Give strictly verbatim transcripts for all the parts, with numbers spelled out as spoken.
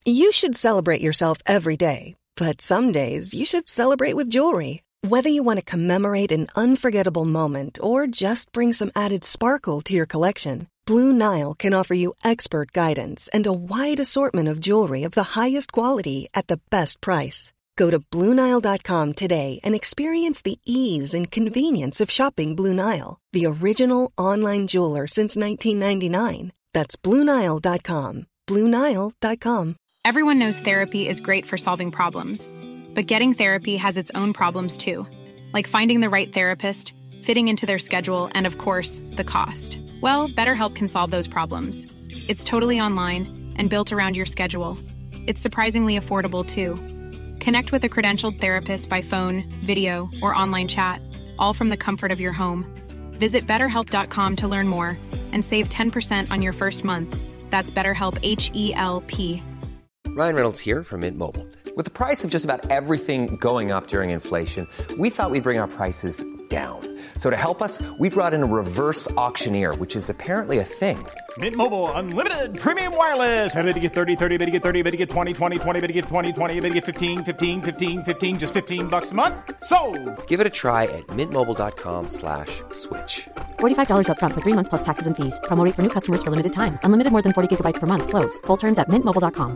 You should celebrate yourself every day, but some days you should celebrate with jewelry. Whether you want to commemorate an unforgettable moment or just bring some added sparkle to your collection, Blue Nile can offer you expert guidance and a wide assortment of jewelry of the highest quality at the best price. Go to Blue Nile dot com today and experience the ease and convenience of shopping Blue Nile, the original online jeweler since nineteen ninety-nine. That's Blue Nile dot com. Blue Nile dot com. Everyone knows therapy is great for solving problems, but getting therapy has its own problems too, like finding the right therapist, fitting into their schedule, and of course, the cost. Well, BetterHelp can solve those problems. It's totally online and built around your schedule. It's surprisingly affordable too. Connect with a credentialed therapist by phone, video, or online chat, all from the comfort of your home. Visit better help dot com to learn more and save ten percent on your first month. That's BetterHelp, H E L P. Ryan Reynolds here from Mint Mobile. With the price of just about everything going up during inflation, we thought we'd bring our prices down. So to help us, we brought in a reverse auctioneer, which is apparently a thing. Mint Mobile Unlimited Premium Wireless. How to get thirty, thirty, how to get thirty, how to get twenty, twenty, twenty, how to get twenty, twenty, how to get fifteen, fifteen, fifteen, fifteen, just fifteen bucks a month? Sold! Give it a try at mintmobile.com slash switch. forty-five dollars up front for three months plus taxes and fees. Promo rate for new customers for limited time. Unlimited more than forty gigabytes per month. Slows full terms at mint mobile dot com.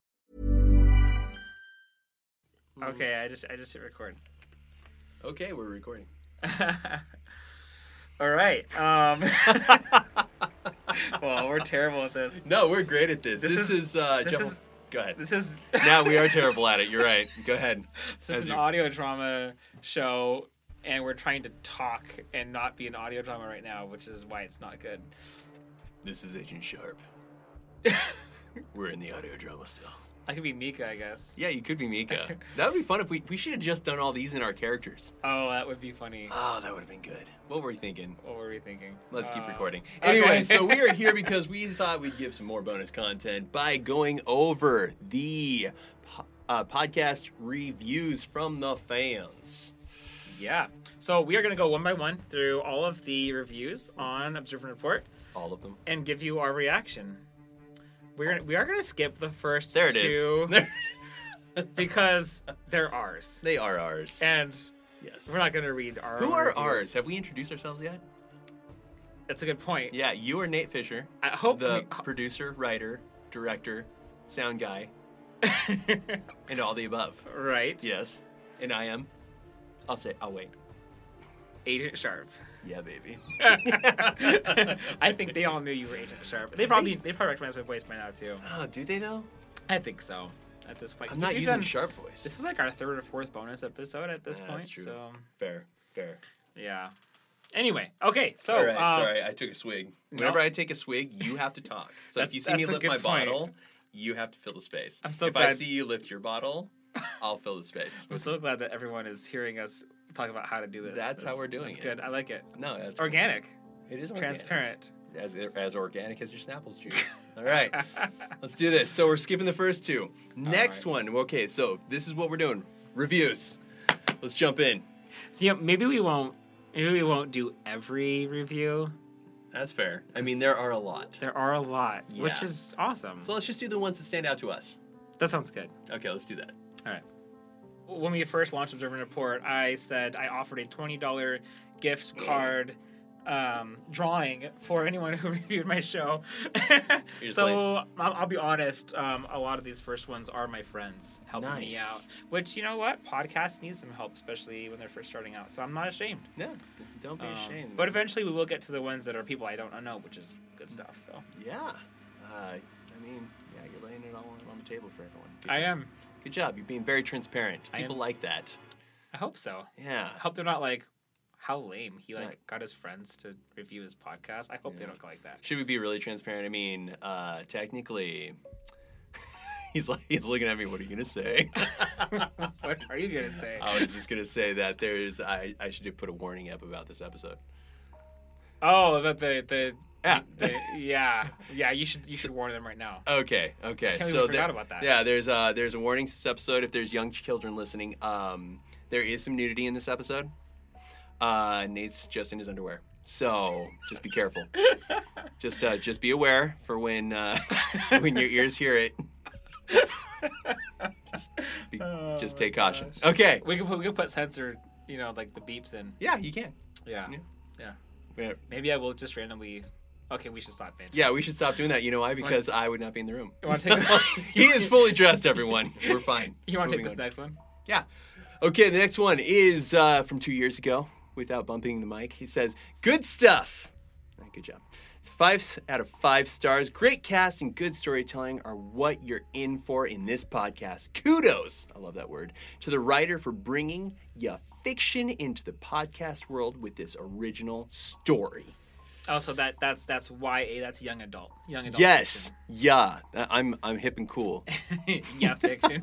Okay, I just I just hit record. Okay, we're recording. All right. Um, well, we're terrible at this. No, we're great at this. This, This is, is- uh, this Jeff- is- Go ahead. This is Now we are terrible at it. You're right. Go ahead. this is As an you- audio drama show, and we're trying to talk and not be an audio drama right now, which is why it's not good. This is Agent Sharp. We're in the audio drama still. I could be Mika, I guess. Yeah, you could be Mika. That would be fun if we we should have just done all these in our characters. Oh, that would be funny. Oh, that would have been good. What were you thinking? What were we thinking? Let's keep Uh, recording. okay. Anyway, so we are here because we thought we'd give some more bonus content by going over the po- uh, podcast reviews from the fans. Yeah. So we are going to go one by one through all of the reviews on Observe and Report All of them. and give you our reaction. We're gonna, we are going to skip the first There it two is. because they're ours. They are ours. And yes. we're not going to read our Who own are reviews. ours? Have we introduced ourselves yet? That's a good point. Yeah, you are Nate Fisher. I hope the we- producer, writer, director, sound guy, and all the above. Right. Yes. And I am. I'll say. I'll wait. Agent Sharp. Yeah, baby. I think they all knew you were Agent Sharp. They probably they probably recognize my voice by now too. Oh, do they though? I think so. At this point, I'm not We've using done- sharp voice. This is like our third or fourth bonus episode at this Yeah, point. that's true. So Fair, fair. yeah. Anyway, okay. So all right, uh, sorry, I took a swig. Whenever I take a swig, you have to talk. So if That's- you see me that's a lift good my point. bottle, you have to fill the space. I'm so if I glad- see you lift your bottle, I'll fill the space. I'm so glad that everyone is hearing us talk about how to do this. That's how we're doing that's it. good. I like it. No, that's Organic, It is organic. transparent. As, as organic as your Snapples juice. All right, let's do this. So we're skipping the first two. Next right. one. Okay, so this is what we're doing. Reviews. Let's jump in. So, yeah, maybe we won't. Maybe we won't do every review. That's fair. I mean, there are a lot. There are a lot, which Yeah. is awesome. So let's just do the ones that stand out to us. That sounds good. Okay, let's do that. All right. When we first launched Observe and Report, I said I offered a twenty dollars gift card um, drawing for anyone who reviewed my show. So I'll, I'll be honest, um, a lot of these first ones are my friends helping me Nice. out. Which, you know what? Podcasts need some help, especially when they're first starting out. So I'm not ashamed. Yeah, d- don't be Um, ashamed. But eventually we will get to the ones that are people I don't know, which is good stuff. So yeah, uh, I mean, yeah, you're laying it all on the table for everyone. Good I job. am. Good job. You're being very transparent. I People am. like that. I hope so. Yeah. I hope they're not like, how lame. He like Right. got his friends to review his podcast. I hope they Yeah. don't go like that. Should we be really transparent? I mean, uh, technically, he's like he's looking at me. What are you gonna say? What are you gonna say? I was just gonna say that there's I I should put a warning up about this episode. Oh, that the the Yeah. the, yeah yeah. You should you should warn them right now. Okay, okay. I can't believe so we forgot there- about that. Yeah, there's uh there's a warning to this episode if there's young children listening. Um, there is some nudity in this episode. Uh, Nate's just in his underwear, so just be careful. just uh, just be aware for when uh, when your ears hear it. Oh, just take caution. gosh. Okay. We could put, we could put censored, you know, like the beeps in. Yeah, you can. Yeah. Yeah. Yeah. Yeah. Maybe I will just randomly. Okay, we should stop, Ben. Yeah, we should stop doing that. You know why? Because I would not be in the room. You want to take He is fully dressed, everyone. We're fine. You want to take Moving this on. next one? Yeah. Okay, the next one is uh, from two years ago, without bumping the mic. He says, good stuff. Right, good job. Five s- out of five stars. Great cast and good storytelling are what you're in for in this podcast. Kudos, I love that word, to the writer for bringing ya fiction into the podcast world with this original story. Oh, so that that's that's Y A. That's young adult. Young adult. Yes, yeah, I- I'm I'm hip and cool. Fiction. Yeah, fiction.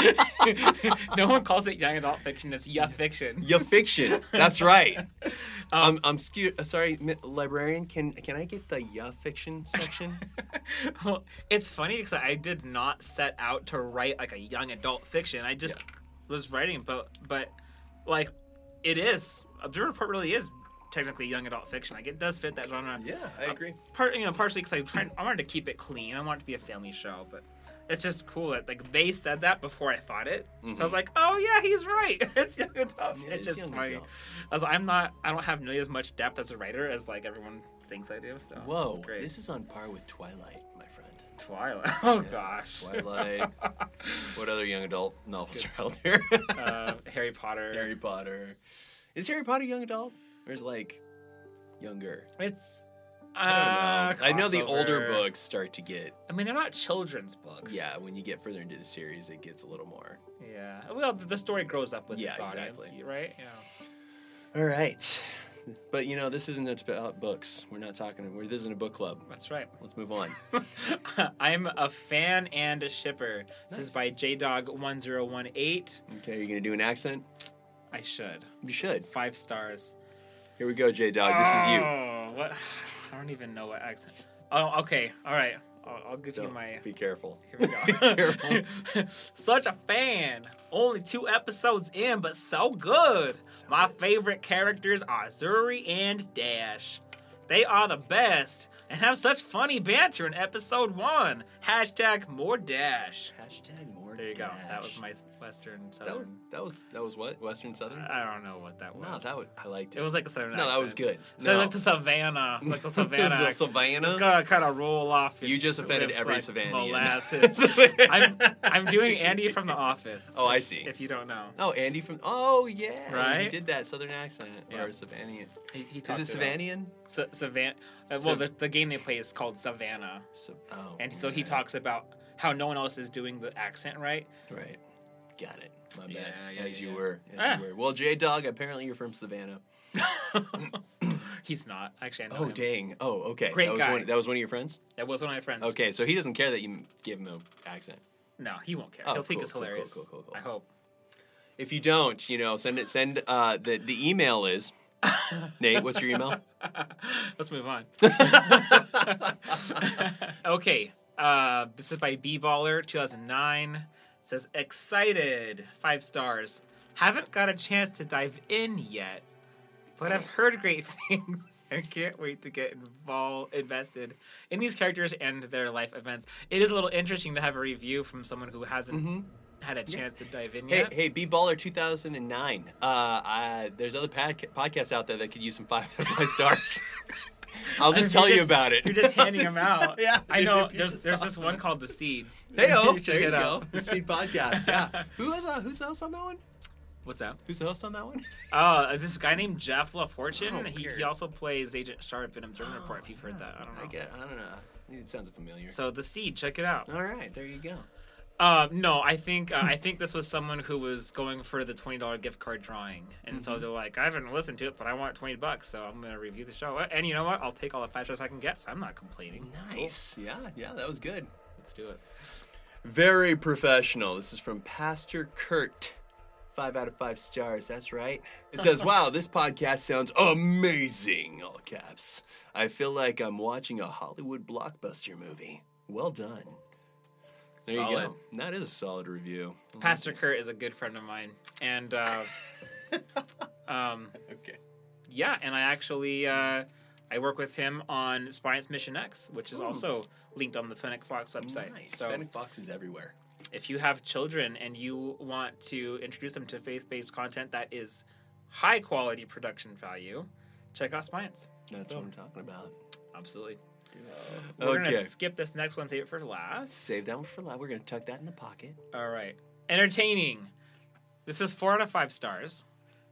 No one calls it young adult fiction. It's yeah fiction. Ya fiction. That's right. Um, I'm I'm scu- uh, sorry, mi- librarian. Can can I get the ya fiction section? Well, it's funny because I did not set out to write like a young adult fiction. I just was writing, but but like it is. Observer Report really is technically young adult fiction. Like it does fit that genre. Yeah, I agree. Part you know partially because I tried. I wanted to keep it clean. I wanted it to be a family show, but it's just cool that like they said that before I thought it. So I was like, oh yeah, he's right. It's young adult. Yeah, it's it's just young funny. adult. I was I'm not. I don't have nearly as much depth as a writer as like everyone thinks I do. So Whoa, it's great. this is on par with Twilight, my friend. Twilight. Oh gosh. Twilight. What other young adult novels are out there? uh, Harry Potter. Harry Potter. Is Harry Potter young adult, or is it like younger? It's. Uh, I don't know. I know the crossover. older books start to get. I mean, they're not children's books. Yeah, when you get further into the series, it gets a little more. Yeah. Well, the story grows up with Yeah, its audience, exactly. right? Yeah. All right, but you know this isn't about books. We're not talking. We're, this isn't a book club. That's right. Let's move on. I'm a fan and a shipper. This is by J Dog one zero one eight. Okay, you're gonna do an accent. I should. You should. Five stars. Here we go, J Dog. This is you. Oh, what? I don't even know what accent. Oh, okay. All right. I'll, I'll give you Don't- my. Be careful. Here we go. Careful. Such a fan. Only two episodes in, but so good. My favorite characters are Zuri and Dash. They are the best and have such funny banter in episode one. Hashtag more Dash. Hashtag more. There you go. That Dash. was my Western That Southern. was that was that was what Western Southern. I don't know what that was. No, that was I liked it. It was like a Southern No, accent. that was good. So No. like the Savannah, like the Savannah. The accent. Savannah? It's gotta kind of roll off. You its just offended lips every like Savannah-ian. Molasses. I'm I'm doing Andy from The Office. Oh, I if- see. If you don't know, Oh, Andy from. Oh, yeah. He Right? did that Southern accent Yeah. or Savannah. he, he Is talked it up. Savannah? Sa- Savan- uh, well, the, the game they play is called Savannah, So, oh, and so he right. talks about how no one else is doing the accent right. Right. Got it. My bad. Yeah, yeah, as yeah, you yeah. were. As Ah. you were. Well, J Dog, apparently you're from Savannah. He's not actually. I know Oh, him. dang. Oh, okay. Great that was guy. One, that was one of your friends? That was one of my friends. Okay, so he doesn't care that you give him an accent. No, he won't care. Oh, He'll think cool, it's cool, cool, hilarious. cool, cool, cool. I hope. If you don't, you know, send it. Send uh, the the email is Nate. What's your email? Let's move on. Okay, uh, this is by B-Baller two thousand nine. It says, excited, five stars. Haven't got a chance to dive in yet, but I've heard great things and can't wait to get involved, invested in these characters and their life events. It is a little interesting to have a review from someone who hasn't had a chance to dive in Hey, yet. hey, B Baller two thousand nine. Uh, I, there's other podca- podcasts out there that could use some five out of five stars. I'll just You're tell you about it. You're just handing them out. Yeah, I dude, know. if you're There's just there's talking this one called The Seed. Hey, oh, Check there you it go. out. The Seed Podcast. Yeah. Who is uh, who's the host on that one? What's that? Who's the host on that one? Uh, this guy named Jeff LaFortune. Oh, he, weird. he also plays Agent Sharp in Observer Report. If you've heard that, I don't know. I get. I don't know. It sounds familiar. So The Seed, check it out. All right, there you go. Uh, no, I think uh, I think this was someone who was going for the twenty dollar gift card drawing, and Mm-hmm. so they're like, I haven't listened to it, but I want twenty bucks, so I'm gonna review the show. And you know what? I'll take all the five stars I can get. So I'm not complaining. Nice. Yeah, yeah, that was good. Let's do it. Very professional. This is from Pastor Kurt. Five out of five stars. That's right. It says, wow, this podcast sounds amazing. All caps. I feel like I'm watching a Hollywood blockbuster movie. Well done. There you Solid. go. That is a solid review. Pastor Kurt is a good friend of mine, and uh, um, Okay. yeah, and I actually uh, I work with him on Science Mission X, which is also linked on the Fennec Fox website. Nice. So Fennec Fox is everywhere. if you have children and you want to introduce them to faith-based content that is high-quality production value, check out Science. That's Boom. What I'm talking about. Absolutely. We're okay. going to skip this next one, save it for last. Save that one for last. We're going to tuck that in the pocket. All right. Entertaining. This is four out of five stars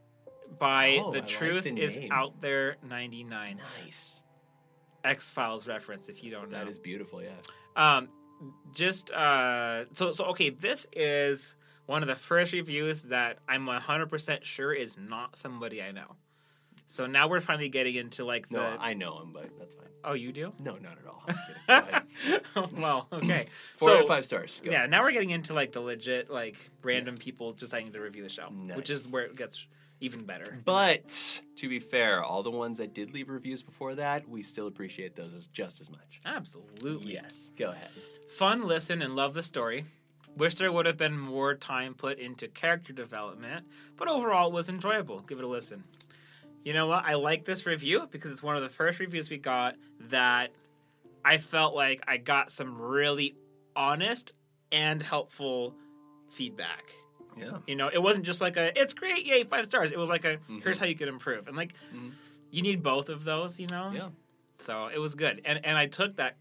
by oh, The I Truth like the is name. Out There ninety-nine. Nice. X-Files reference, if you don't know. That is beautiful, yeah. Um, just, uh, so, so, okay, this is one of the first reviews that I'm one hundred percent sure is not somebody I know. So now we're finally getting into, like, the... No, I know him, but that's fine. Oh, you do? No, not at all. I'm kidding. Go ahead. Well, okay. Four so, out of five stars. Go. Yeah, now we're getting into, like, the legit, like, random yeah. people deciding to review the show, nice. Which is where it gets even better. But, to be fair, all the ones that did leave reviews before that, we still appreciate those as just as much. Absolutely. Yes. Go ahead. Fun, listen, and love the story. Wish there would have been more time put into character development, but overall it was enjoyable. Give it a listen. You know what? I like this review because it's one of the first reviews we got that I felt like I got some really honest and helpful feedback. Yeah. You know, it wasn't just like a, it's great, yay, five stars. It was like a, mm-hmm. here's how you could improve. And like, mm-hmm. you need both of those, you know? Yeah. So it was good. And and I took that,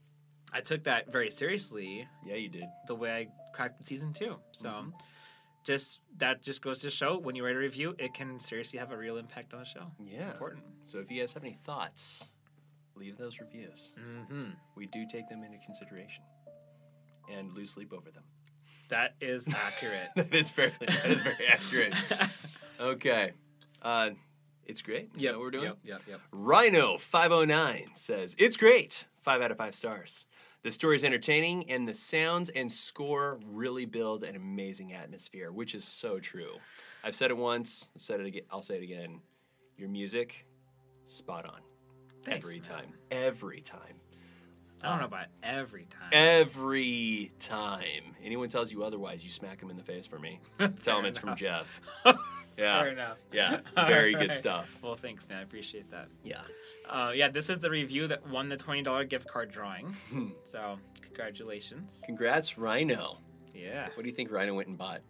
I took that very seriously. Yeah, you did. The way I cracked season two. So... Mm-hmm. Just that just goes to show when you write a review, it can seriously have a real impact on the show. Yeah, it's important. So if you guys have any thoughts, leave those reviews. Mm-hmm. We do take them into consideration and lose sleep over them. That is accurate. that is very that is very accurate. Okay, uh, it's great. Is yep. that what we're doing? Yep, yep, yep. Rhino five oh nine says it's great. Five out of five stars. The story is entertaining, and the sounds and score really build an amazing atmosphere, which is so true. I've said it once, I've said it again, I'll say it again. Your music, spot on. Thanks, every man. time. Every time. I don't know about every time. Every time. Anyone tells you otherwise, you smack them in the face for me. Tell them it's from Jeff. Yeah. Fair enough. Yeah. Very right. good stuff. Well, thanks, man. I appreciate that. Yeah. Uh, yeah, this is the review that won the twenty dollars gift card drawing. So, congratulations. Congrats, Rhino. Yeah. What do you think Rhino went and bought?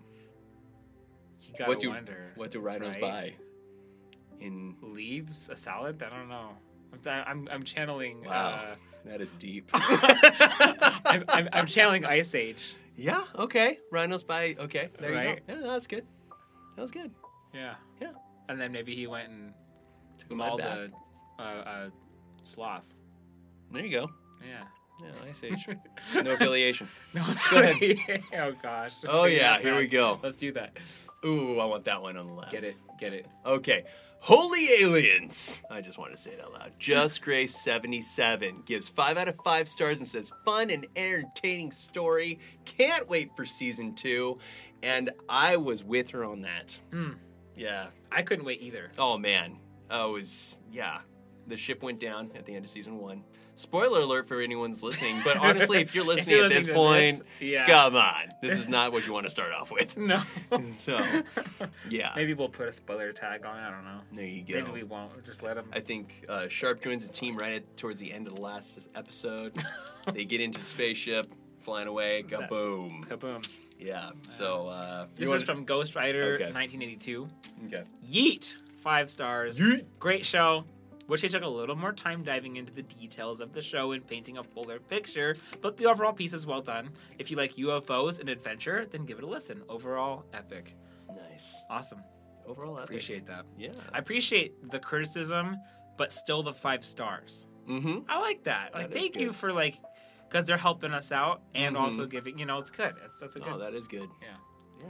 You gotta what do, wonder. What do rhinos right? buy? In leaves? A salad? I don't know. I'm I'm, I'm channeling. Wow. Uh, that is deep. I'm, I'm, I'm channeling Ice Age. Yeah, okay. Rhinos buy, okay. There right? you go. Yeah, that's good. That was good. Yeah. Yeah. And then maybe he went and took Took mauled back. a, a, a sloth. There you go. Yeah. Yeah, Ice Age. No affiliation. No. Go ahead. Oh, gosh. Oh, yeah, here we go. Let's do that. Ooh, I want that one on the left. Get it. Get it. Okay. Holy Aliens. I just want to say it out loud. Just Grace seventy-seven gives five out of five stars and says, fun and entertaining story. Can't wait for season two. And I was with her on that. Mm. Yeah. I couldn't wait either. Oh, man. I was, yeah. The ship went down at the end of season one. Spoiler alert for anyone's listening, but honestly, if you're listening if you're at listening this point, this, yeah. come on. This is not what you want to start off with. No. So, yeah. Maybe we'll put a spoiler tag on it. I don't know. There you go. Maybe we won't. We'll just let them. I think uh, Sharp joins the team right at, towards the end of the last episode. They get into the spaceship, flying away, kaboom. Kaboom. Yeah, so... Uh, this wanna... is from Ghost Rider okay. nineteen eighty-two. Okay. Yeet! Five stars. Yeet! Great show. Wish they took a little more time diving into the details of the show and painting a fuller picture, but the overall piece is well done. If you like U F Os and adventure, then give it a listen. Overall, epic. Nice. Awesome. Overall, epic. Appreciate that. Yeah. I appreciate the criticism, but still the five stars. Mm-hmm. I like that. Like, That is thank good. you for, like, because they're helping us out and Mhm. also giving, you know, it's good. It's, that's a good. Oh, that is good. Yeah.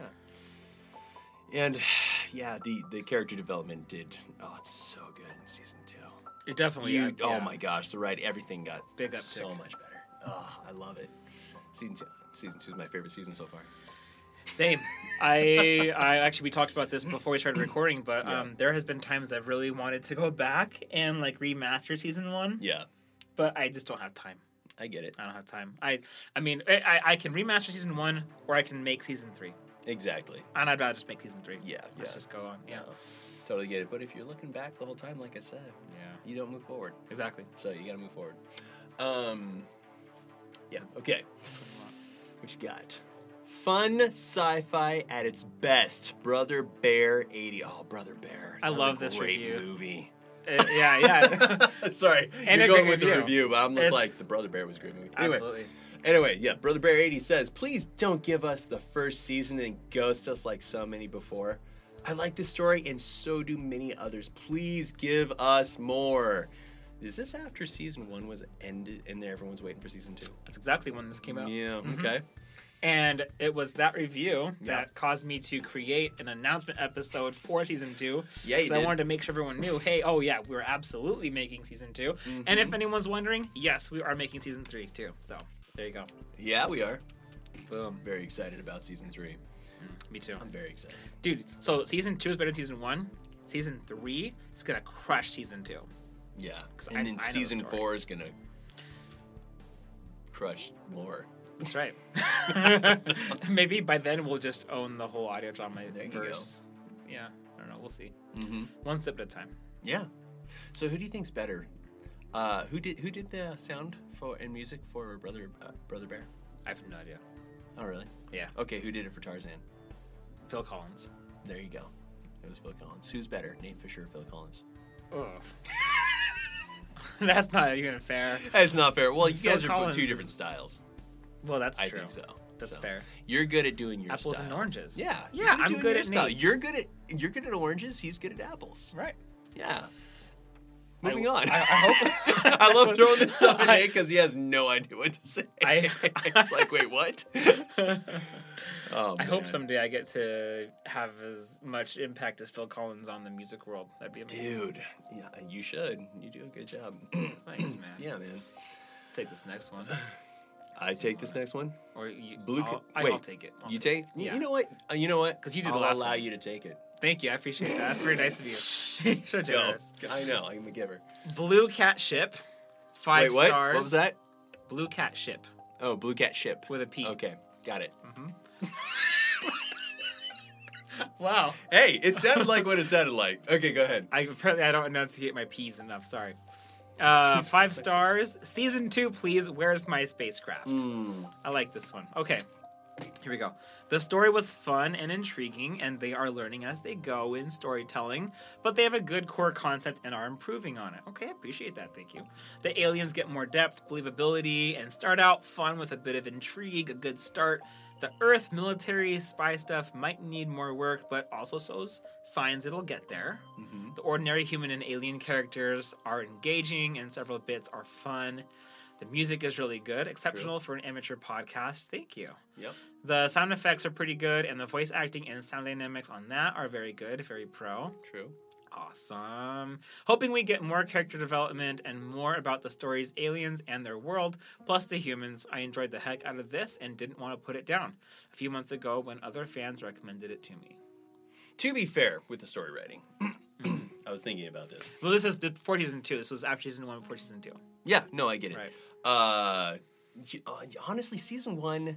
Yeah. And, yeah, the, the character development did... Oh, it's so good in season two. It definitely You, yeah, oh yeah. my gosh, the right, everything got Big so uptick. much better. Oh, I love it. Season two, season two is my favorite season so far. Same. I I actually we talked about this before we started recording, but Yeah. um, there has been times I've really wanted to go back and like remaster season one, Yeah, but I just don't have time. I get it. I don't have time. I I mean I, I can remaster season one or I can make season three, Exactly. and I'd rather just make season three. Yeah, Let's yeah. just go on. Yeah. Totally get it. But if you're looking back the whole time, like I said, Yeah. you don't move forward. Exactly. So you got to move forward. Um, yeah. Okay. What you got? Fun sci-fi at its best. Brother Bear eighty. Oh, Brother Bear. I That was love a this great review. movie. Uh, yeah, yeah. Sorry, And you're a going great with the review. review, but I'm just It's- like, the Brother Bear was a great movie. Anyway, Absolutely. Anyway, yeah, Brother Bear eighty says, please don't give us the first season and ghost us like so many before. I like this story, and so do many others. Please give us more. Is this after season one was ended and everyone's waiting for season two? That's exactly when this came out. Yeah, okay. And it was that review Yeah. that caused me to create an announcement episode for season two. Yeah, you Because I did. wanted to make sure everyone knew, hey, oh yeah, we're absolutely making season two. Mm-hmm. And if anyone's wondering, yes, we are making season three too. So there you go. Yeah, we are. Boom. Very excited about season three. Me too. I'm very excited. Dude, so season two is better than season one. Season three is going to crush season two. Yeah, and I- then I know the season story. four is gonna crush more. That's right. Maybe by then we'll just own the whole audio drama There you go. verse. Yeah, I don't know. We'll see. Mm-hmm. One step at a time. Yeah. So who do you think's better? Uh, who did who did the sound for and music for Brother uh, Brother Bear? I have no idea. Oh, really? Yeah, Okay, who did it for Tarzan? Phil Collins. There you go. It was Phil Collins. Who's better, Nate Fisher or Phil Collins? Oh. That's not even fair. That's not fair. Well, you Phil guys are Collins two is- different styles. Well, that's I true. think so. That's So, fair. You're good at doing your Apples style. and oranges. Yeah. Yeah, you're I'm doing good your at style. Nate. You're good at you're good at oranges. He's good at apples. Right. Yeah. Moving I- on. I- I hope- I love throwing this stuff at I- Nate because he has no idea what to say. I- it's like, wait, what? Oh, I hope man. someday I get to have as much impact as Phil Collins on the music world. That'd be amazing. Dude, yeah, you should. You do a good job. Thanks, man. Yeah, man. Take this next one. I take this next one. Or you, Blue. I'll, ca- I- Wait, I'll take it. I'll you take take? it. Yeah. You know what? Uh, you know what? 'Cause you did the I'll last allow one. you to take it. Thank you. I appreciate that. That's very nice of you. so Go. generous. I know. I'm a giver. Blue Cat Ship. Five Wait, what? stars. What was that? Blue Cat Ship. Oh, Blue Cat Ship. With a P. Okay, got it. Wow. Hey, it sounded like what it sounded like. Okay, go ahead. I apparently I don't enunciate my P's enough. Sorry. Uh, five stars. Season two, please. Where's my spacecraft? Hmm. I like this one. Okay. Here we go. The story was fun and intriguing, and they are learning as they go in storytelling, but they have a good core concept and are improving on it. Okay, I appreciate that. Thank you. The aliens get more depth, believability, and start out fun with a bit of intrigue, a good start. The Earth military spy stuff might need more work, but also shows signs it'll get there. Mm-hmm. The ordinary human and alien characters are engaging, and several bits are fun. The music is really good, exceptional for an amateur podcast. Thank you. Yep. The sound effects are pretty good, and the voice acting and sound dynamics on that are very good, very pro. True. Awesome. Hoping we get more character development and more about the story's aliens and their world, plus the humans. I enjoyed the heck out of this and didn't want to put it down a few months ago when other fans recommended it to me. To be fair with the story writing, I was thinking about this. Well, this is the for season two. This was actually season one before season two. Yeah, no, I get it. Right. Uh, y- uh, honestly, season one,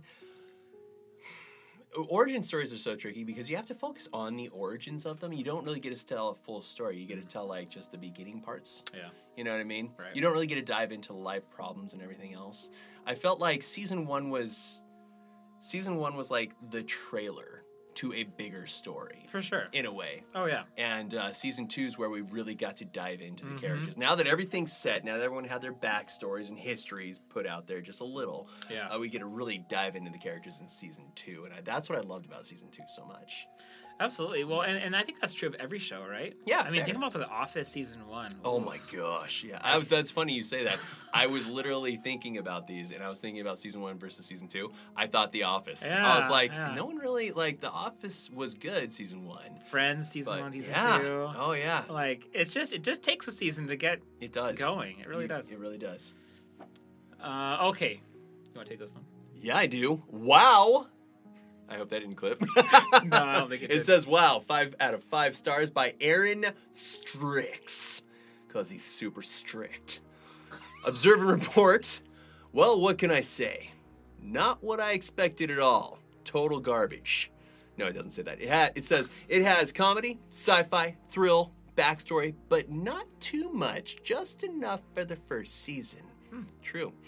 origin stories are so tricky because you have to focus on the origins of them. You don't really get to tell a full story. You get to tell like just the beginning parts. Yeah. You know what I mean? Right. You don't really get to dive into life problems and everything else. I felt like season one was, season one was like the trailer to a bigger story. For sure. In a way. Oh, yeah. And uh, season two is where we really got to dive into the Mm-hmm. characters. Now that everything's set, now that everyone had their backstories and histories put out there just a little, Yeah. uh, we get to really dive into the characters in season two. And I, that's what I loved about season two so much. Absolutely. Well, and, and I think that's true of every show, right? Yeah, I mean, fair. think about for The Office season one. Oh my gosh, yeah. I, that's funny you say that. I was literally thinking about these, and I was thinking about season one versus season two. I thought The Office. I was Yeah, like, yeah. no one really, like, The Office was good season one. Friends season But one, season yeah. two. Oh, yeah. Like, it's just, it just takes a season to get It does. going. It really You- does. It really does. Uh, okay. You want to take this one? Yeah, I do. Wow. I hope that didn't clip. No, I don't think it It did. says, wow, five out of five stars by Aaron Strix. Because he's super strict. Observe and report. Well, what can I say? Not what I expected at all. Total garbage. No, it doesn't say that. It, ha- it says it has comedy, sci-fi, thrill, backstory, but not too much. Just enough for the first season. Hmm, true.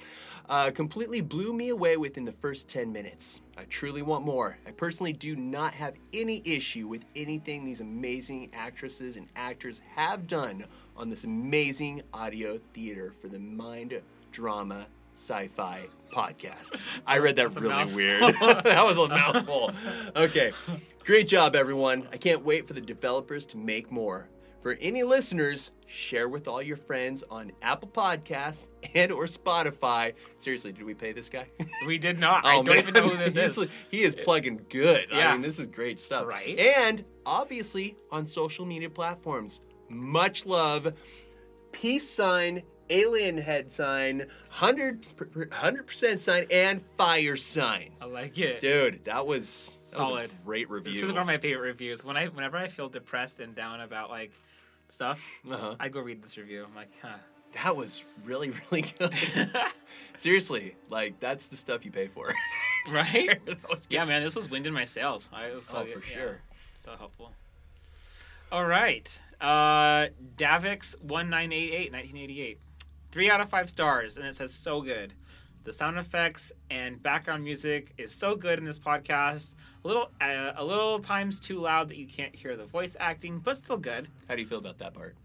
Uh, completely blew me away within the first ten minutes. I truly want more. I personally do not have any issue with anything these amazing actresses and actors have done on this amazing audio theater for the Mind Drama Sci-Fi podcast. I read that really weird. That was a mouthful. Okay. Great job, everyone. I can't wait for the developers to make more. For any listeners, share with all your friends on Apple Podcasts and or Spotify. Seriously, did we pay this guy? We did not. Oh, I don't man. even know who this He's- is. He is plugging good. Yeah. I mean, this is great stuff. Right. And obviously on social media platforms. Much love. Peace sign, alien head sign, one hundred percent sign, and fire sign. I like it. Dude, that was, that Solid. was a great review. This is one of my favorite reviews. When I, whenever I feel depressed and down about like stuff, Uh-huh. I go read this review. I'm like, huh. That was really, really good. Seriously, like, that's the stuff you pay for. Right? That was good. Yeah, man, this was wind in my sails. I was Oh, like, for yeah, sure. so helpful. All right. Uh, Davix one nine eight eight, nineteen eighty-eight. Three out of five stars, and it says so good. The sound effects and background music is so good in this podcast. A little, uh, a little times too loud that you can't hear the voice acting, but still good. How do you feel about that part?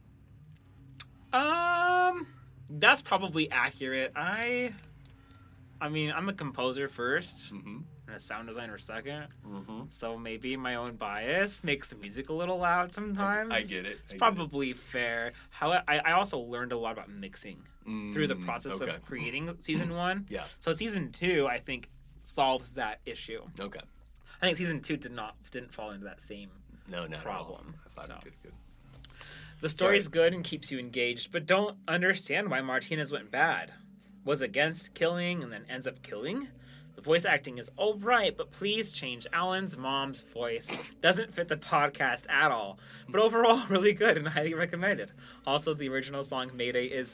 Um, that's probably accurate. I, I mean, I'm a composer first, Mm-hmm. and a sound designer second. Mm-hmm. So maybe my own bias makes the music a little loud sometimes. I get it. I It's get probably fair. However, I, I also learned a lot about mixing through the Mm, process okay. of creating season one. Yeah. So season two, I think, solves that issue. Okay. I think season two did not didn't fall into that same No, not problem. At all. I thought So. it did good. The story's good and keeps you engaged, but don't understand why Martinez went bad. Was against killing and then ends up killing? The voice acting is all right, but please change Alan's mom's voice. Doesn't fit the podcast at all. But overall, really good and highly recommended. Also, the original song Mayday is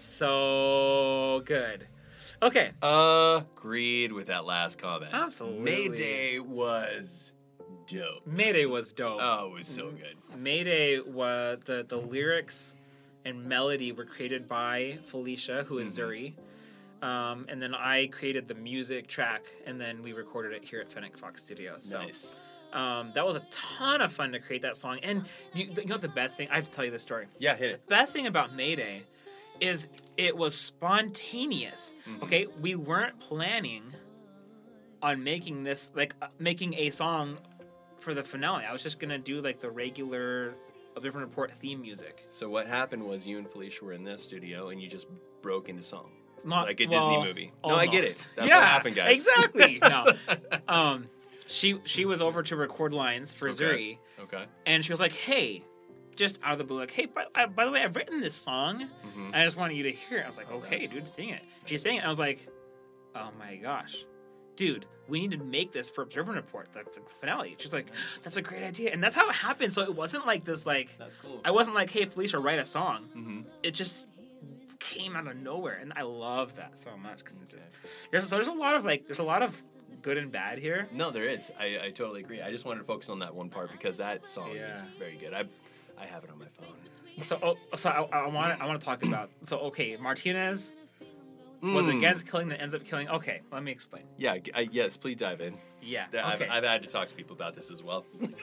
so good. Okay. Agreed with that last comment. Absolutely. Mayday was dope. Mayday was dope. Oh, it was so good. Mayday was the, the lyrics and melody were created by Felicia, who is Zuri. Um, and then I created the music track, and then we recorded it here at Fennec Fox Studios. So, Nice. um, that was a ton of fun to create that song. And you, you know what the best thing? I have to tell you this story. Yeah, hit it. Best thing about Mayday is it was spontaneous. Okay, we weren't planning on making this, like, uh, making a song for the finale. I was just gonna do like the regular Observer Report theme music. So what happened was you and Felicia were in this studio and you just broke into song. Not Like a well, Disney movie. No, I get it. almost. That's yeah, what happened, guys. Exactly. No, um, she she was over to record lines for Okay. Zuri, Okay. and she was like, "Hey." Just out of the blue, like, hey, by, I, by the way, I've written this song. I just wanted you to hear it. I was like, okay, dude, sing it. She sang it. I was like, oh my gosh, dude, we need to make this for Observer Report, the, the finale. She's like, that's a great idea, and that's how it happened. So it wasn't like this, like, That's cool. I wasn't like, hey, Felicia, write a song. Mm-hmm. It just came out of nowhere, and I love that so much. Cause it just, there's, so there's a lot of like, there's a lot of good and bad here. No, there is. I, I totally agree. I just wanted to focus on that one part because that song Yeah. is very good. I I have it on my phone. So, oh, so I, I want I want to talk about. So, okay, Martinez was Mm. against killing that ends up killing. Okay, let me explain. Yeah, I, yes, please dive in. Yeah. I've, Okay. I've had to talk to people about this as well.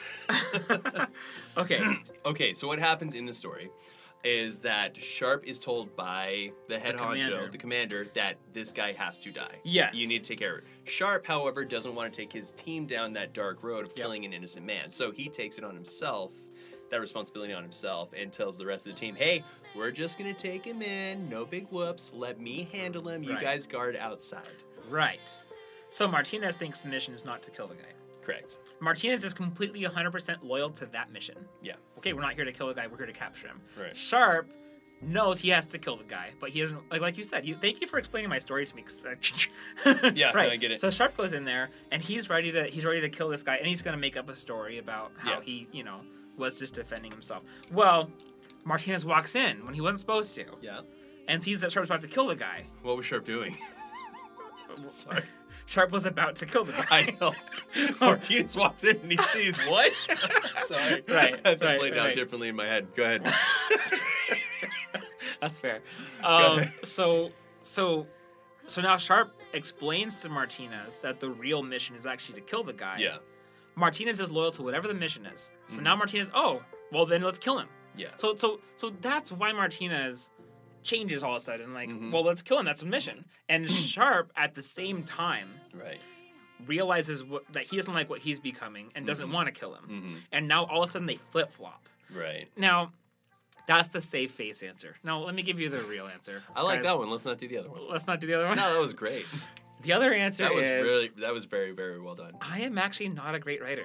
Okay. Okay, so what happens in the story is that Sharp is told by the head The honcho, commander. the commander, that this guy has to die. Yes. You need to take care of it. Sharp, however, doesn't want to take his team down that dark road of Yep. killing an innocent man. So he takes it on himself, that responsibility on himself, and tells the rest of the team, hey, we're just going to take him in. No big whoops. Let me handle him. You Right. guys guard outside. Right. So Martinez thinks the mission is not to kill the guy. Correct. Martinez is completely one hundred percent loyal to that mission. Yeah. Okay, we're not here to kill the guy. We're here to capture him. Right. Sharp knows he has to kill the guy, but he doesn't. Like, like you said, you, thank you for explaining my story to me. 'Cause, uh, Yeah, no, right. I get it. So Sharp goes in there, and he's ready to he's ready to kill this guy, and he's going to make up a story about how Yeah. he, you know, was just defending himself. Well, Martinez walks in when he wasn't supposed to, Yeah. and sees that Sharp's about to kill the guy. What was Sharp doing? Sorry. Sharp was about to kill the guy. I know. Martinez walks in and he sees what? Sorry. Right, That right, played out right. differently in my head. Go ahead. That's fair. Um, so, so So now Sharp explains to Martinez that the real mission is actually to kill the guy. Yeah. Martinez is loyal to whatever the mission is. So mm-hmm. now Martinez, oh, well then let's kill him. Yeah. So so so that's why Martinez changes all of a sudden. Like, mm-hmm. well, let's kill him. That's the mission. And Sharp, at the same time, right, realizes what, that he doesn't like what he's becoming and doesn't mm-hmm. want to kill him. Mm-hmm. And now all of a sudden they flip flop. Right. Now. That's the safe face answer. Now, let me give you the real answer. I like that one. Let's not do the other one. Let's not do the other one? No, that was great. The other answer that was is... really That was very, very well done. I am actually not a great writer.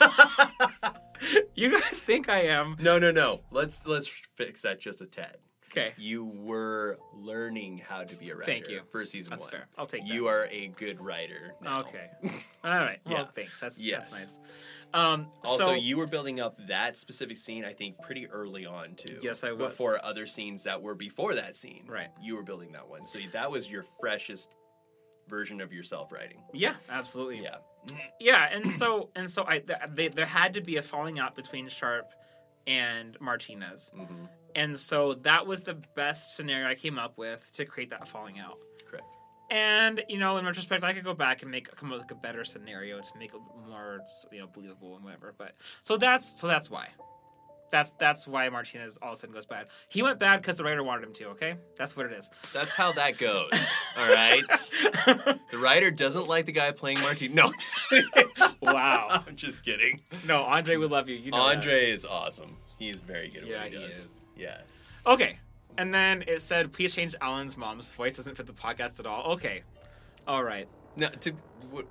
You guys think I am. No, no, no. Let's let's fix that just a tad. Okay. You were learning how to be a writer. Thank you. For season that's one. That's fair. I'll take that. You are a good writer now. Okay. All right. Well, yeah. thanks. That's, yes. that's nice. Um, also, so, you were building up that specific scene, I think, pretty early on, too. Yes, I was. Before other scenes that were before that scene. Right. You were building that one. So that was your freshest version of yourself writing. Yeah, absolutely. Yeah. Yeah, and so and so I th- they, there had to be a falling out between Sharp and Martinez. Mm-hmm. And so that was the best scenario I came up with to create that falling out. Correct. And, you know, in retrospect, I could go back and make come up with a better scenario to make it more, you know, believable and whatever. But so that's so that's why. That's that's why Martinez all of a sudden goes bad. He went bad because the writer wanted him to, okay? That's what it is. That's how that goes, all right? The writer doesn't like the guy playing Martinez. No, just kidding. Wow. I'm just kidding. No, Andre would love you. You know Andre that. is awesome. He's very good at yeah, what he does. He is. Yeah. Okay. And then it said, please change Alan's mom's voice. Doesn't fit the podcast at all. Okay. All right. No, to... What,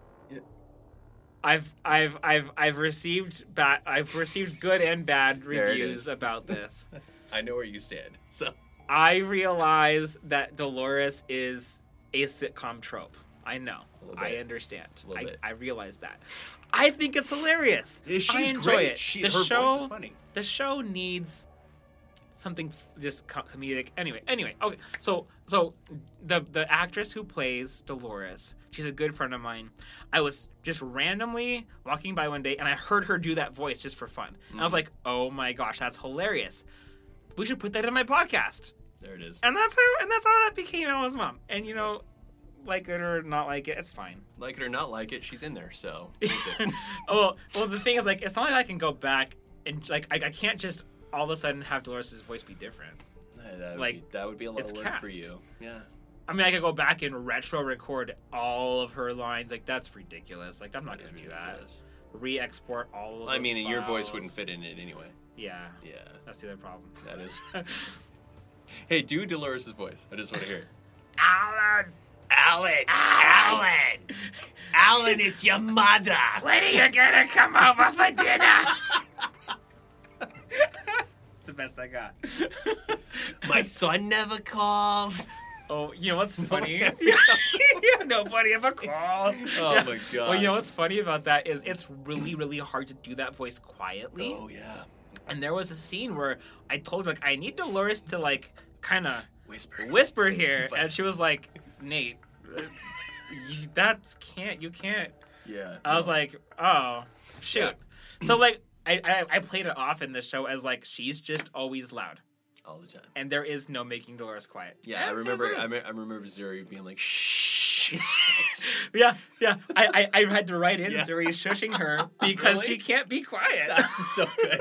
I've I've I've I've received bad I've received good and bad reviews about this. I know where you stand. So I realize that Dolores is a sitcom trope. I know. I understand. I, bit. I realize that. I think it's hilarious. She's I enjoy great. it. She, the her show voice is funny. The show needs something just co- comedic. Anyway, anyway, okay. So, so the the actress who plays Dolores, she's a good friend of mine. I was just randomly walking by one day, and I heard her do that voice just for fun. Mm. And I was like, "Oh my gosh, that's hilarious! We should put that in my podcast." There it is. And that's how, and that's how that became Ellen's mom. And you know, like it or not like it, it's fine. Like it or not like it, she's in there. So. oh well, the thing is, like, it's not like I can go back and like I, I can't just all of a sudden have Dolores' voice be different. That would like be, that would be a lot it's of work cast. for you. Yeah. I mean, I could go back and retro record all of her lines. Like, that's ridiculous. Like, I'm not going to do that. Re-export all of those I mean, files. your voice wouldn't fit in it anyway. Yeah. Yeah. That's the other problem. That is. Hey, do Dolores' voice. I just want to hear it. Alan! Alan! Alan! Alan, it's your mother! When are you going to come over for dinner? It's the best I got. My son never calls. Oh, you know what's funny? Yeah, nobody ever calls. Oh, yeah. my God. Well, you know what's funny about that is it's really, really hard to do that voice quietly. Oh, yeah. And there was a scene where I told her, like, I need Dolores to, like, kind of whisper whisper here. But... And she was like, Nate, you, that can't, you can't. Yeah. I no. was like, oh, shoot. Yeah. So, like, I, I, I played it off in the show as, like, she's just always loud. All the time. And there is no making Dolores quiet. Yeah, and I remember I, I remember Zuri being like, shh. yeah, yeah. I, I, I had to write in yeah. Zuri shushing her because really? she can't be quiet. That's so good.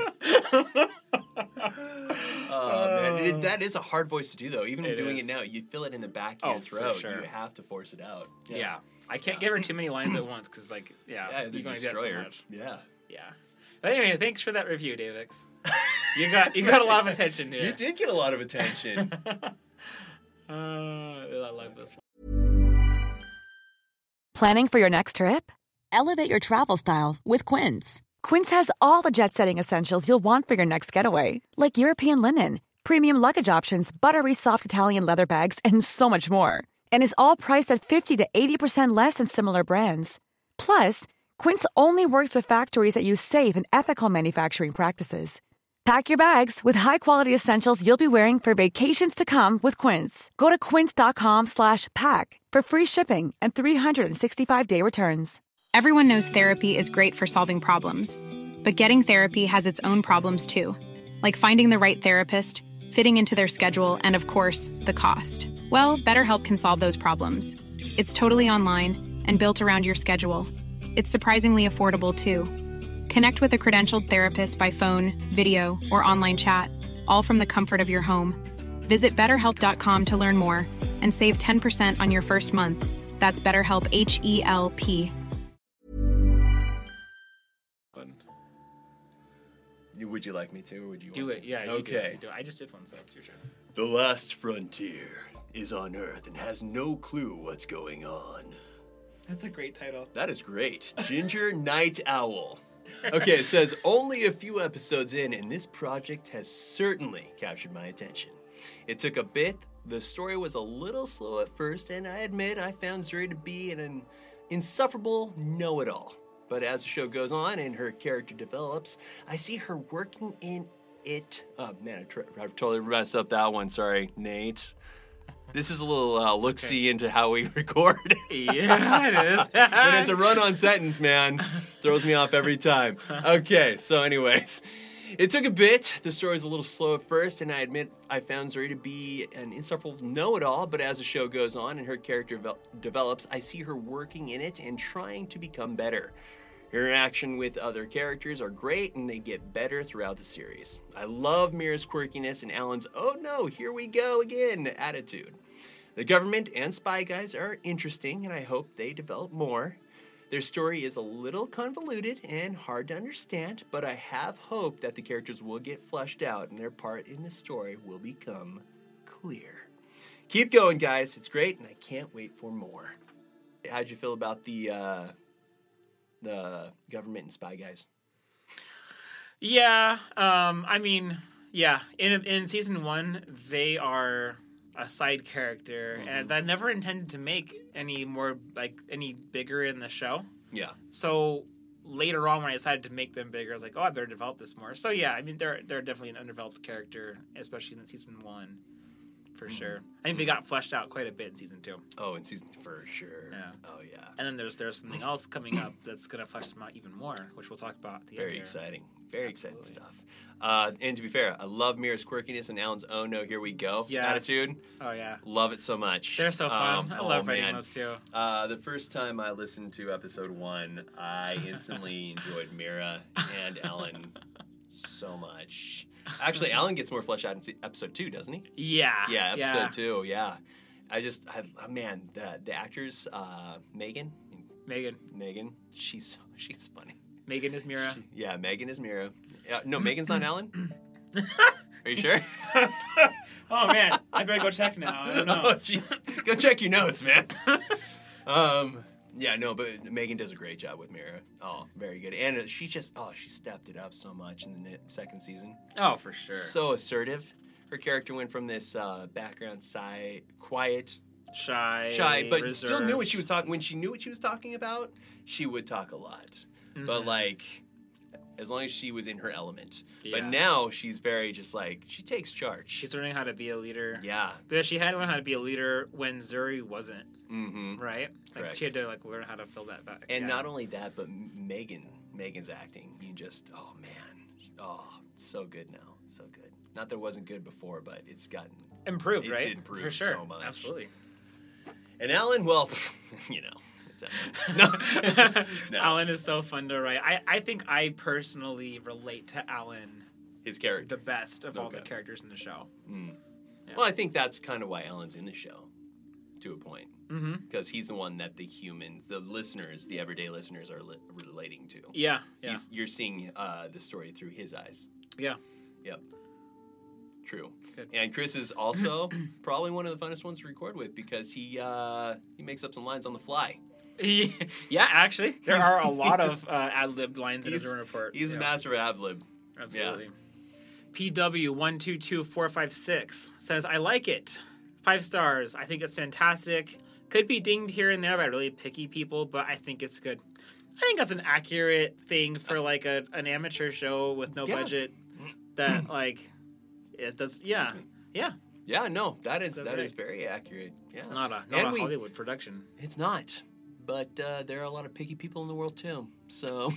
Oh, man. It, that is a hard voice to do, though. Even it doing is. it now, you feel it in the back of oh, your throat. For sure. You have to force it out. Yeah. yeah. I can't give her too many lines at once because, like, yeah, yeah you're going to get so much. Yeah. Yeah. But anyway, thanks for that review, Davix. You got you got a lot of attention here. You did get a lot of attention. uh, I love this one. Planning for your next trip? Elevate your travel style with Quince. Quince has all the jet-setting essentials you'll want for your next getaway, like European linen, premium luggage options, buttery soft Italian leather bags, and so much more. And is all priced at fifty to eighty percent less than similar brands. Plus, Quince only works with factories that use safe and ethical manufacturing practices. Pack your bags with high-quality essentials you'll be wearing for vacations to come with Quince. Go to quince.com slash pack for free shipping and three sixty-five day returns. Everyone knows therapy is great for solving problems, but getting therapy has its own problems too, like finding the right therapist, fitting into their schedule, and of course, the cost. Well, BetterHelp can solve those problems. It's totally online and built around your schedule. It's surprisingly affordable, too. Connect with a credentialed therapist by phone, video, or online chat, all from the comfort of your home. Visit better help dot com to learn more and save ten percent on your first month. That's BetterHelp, H E L P. Would you like me to, or would you do want it? to? Yeah. You Okay. Do it, you do it. I just did one, so it's your turn. The last frontier is on Earth and has no clue what's going on. That's a great title. That is great. Ginger Night Owl. Okay, it says, only a few episodes in, and this project has certainly captured my attention. It took a bit. The story was a little slow at first, and I admit I found Zuri to be an, an insufferable know-it-all. But as the show goes on and her character develops, I see her working in it. Oh, man, I tr- I've totally messed up that one. Sorry, Nate. This is a little uh, look-see okay. into how we record. Yeah, it is. But it's a run-on sentence, man. Throws me off every time. Okay, so anyways. It took a bit. The story was a little slow at first, and I admit I found Zuri to be an insufferable know-it-all, but as the show goes on and her character ve- develops, I see her working in it and trying to become better. Her interaction with other characters are great, and they get better throughout the series. I love Mira's quirkiness and Alan's, oh no, here we go again, attitude. The government and Spy Guys are interesting, and I hope they develop more. Their story is a little convoluted and hard to understand, but I have hope that the characters will get fleshed out and their part in the story will become clear. Keep going, guys. It's great, and I can't wait for more. How'd you feel about the uh, the government and Spy Guys? Yeah, um, I mean, yeah. In in season one, they are a side character, mm-hmm. and that never intended to make any more, like, any bigger in the show. Yeah. So later on, when I decided to make them bigger, I was like, oh, I better develop this more. So yeah, I mean, they're they're definitely an undeveloped character, especially in season one, for mm-hmm. sure. I think they got fleshed out quite a bit in season two. Oh, in season for sure. Yeah. Oh yeah. And then there's there's something else coming up that's gonna flesh them out even more, which we'll talk about at the Very end. Very exciting. Very Absolutely. exciting stuff. Uh, and to be fair, I love Mira's quirkiness and Alan's "Oh no, here we go" yes. attitude. Oh yeah, love it so much. They're so fun. Um, I oh, love writing man. those too. Uh, the first time I listened to episode one, I instantly enjoyed Mira and Alan so much. Actually, Alan gets more fleshed out in episode two, doesn't he? Yeah. Yeah, episode yeah. two. Yeah. I just, I, man, the the actors, uh, Megan. Megan. Megan. She's she's funny. Megan is Mira. She, yeah, Megan is Mira. Uh, no, Megan's not Alan? Are you sure? Oh, man. I better go check now. I don't know. Oh, jeez. Go check your notes, man. um, yeah, no, but Megan does a great job with Mira. Oh, very good. And she just, oh, she stepped it up so much in the second season. Oh, for sure. So assertive. Her character went from this uh, background side, quiet, shy, shy, but reserved. still knew what she was talking. When she knew what she was talking about, she would talk a lot. Mm-hmm. But like, as long as she was in her element. Yeah. But now she's very just like, she takes charge. She's learning how to be a leader. Yeah. But she had to learn how to be a leader when Zuri wasn't. Mm-hmm. Right? Like Correct. She had to like learn how to fill that back. And yeah. not only that, but Megan, Megan's acting. You just, oh man, oh, so good now, so good. Not that it wasn't good before, but it's gotten improved, it's right? improved For sure. so much. Absolutely. And Alan, well, you know. No. no. Alan is so fun to write. I, I think I personally relate to Alan, his character, the best of okay. all the characters in the show. Mm. Yeah. Well, I think that's kind of why Alan's in the show, to a point, because mm-hmm. he's the one that the humans, the listeners, the everyday listeners, are li- relating to. Yeah, yeah. He's, you're seeing uh, the story through his eyes. Yeah. Yep. True. And Chris is also probably one of the funnest ones to record with because he uh, he makes up some lines on the fly. Yeah, actually, there are a lot of uh, ad-libbed lines in his report. He's yeah. a master of ad-lib. Absolutely. Yeah. P W one two two four five six says, I like it. Five stars. I think it's fantastic. Could be dinged here and there by really picky people, but I think it's good. I think that's an accurate thing for like a an amateur show with no yeah. budget. That like it does. Yeah, yeah, yeah. No, that is that is very accurate. Yeah. It's not a not and a we, Hollywood production. It's not. But uh, there are a lot of picky people in the world, too. So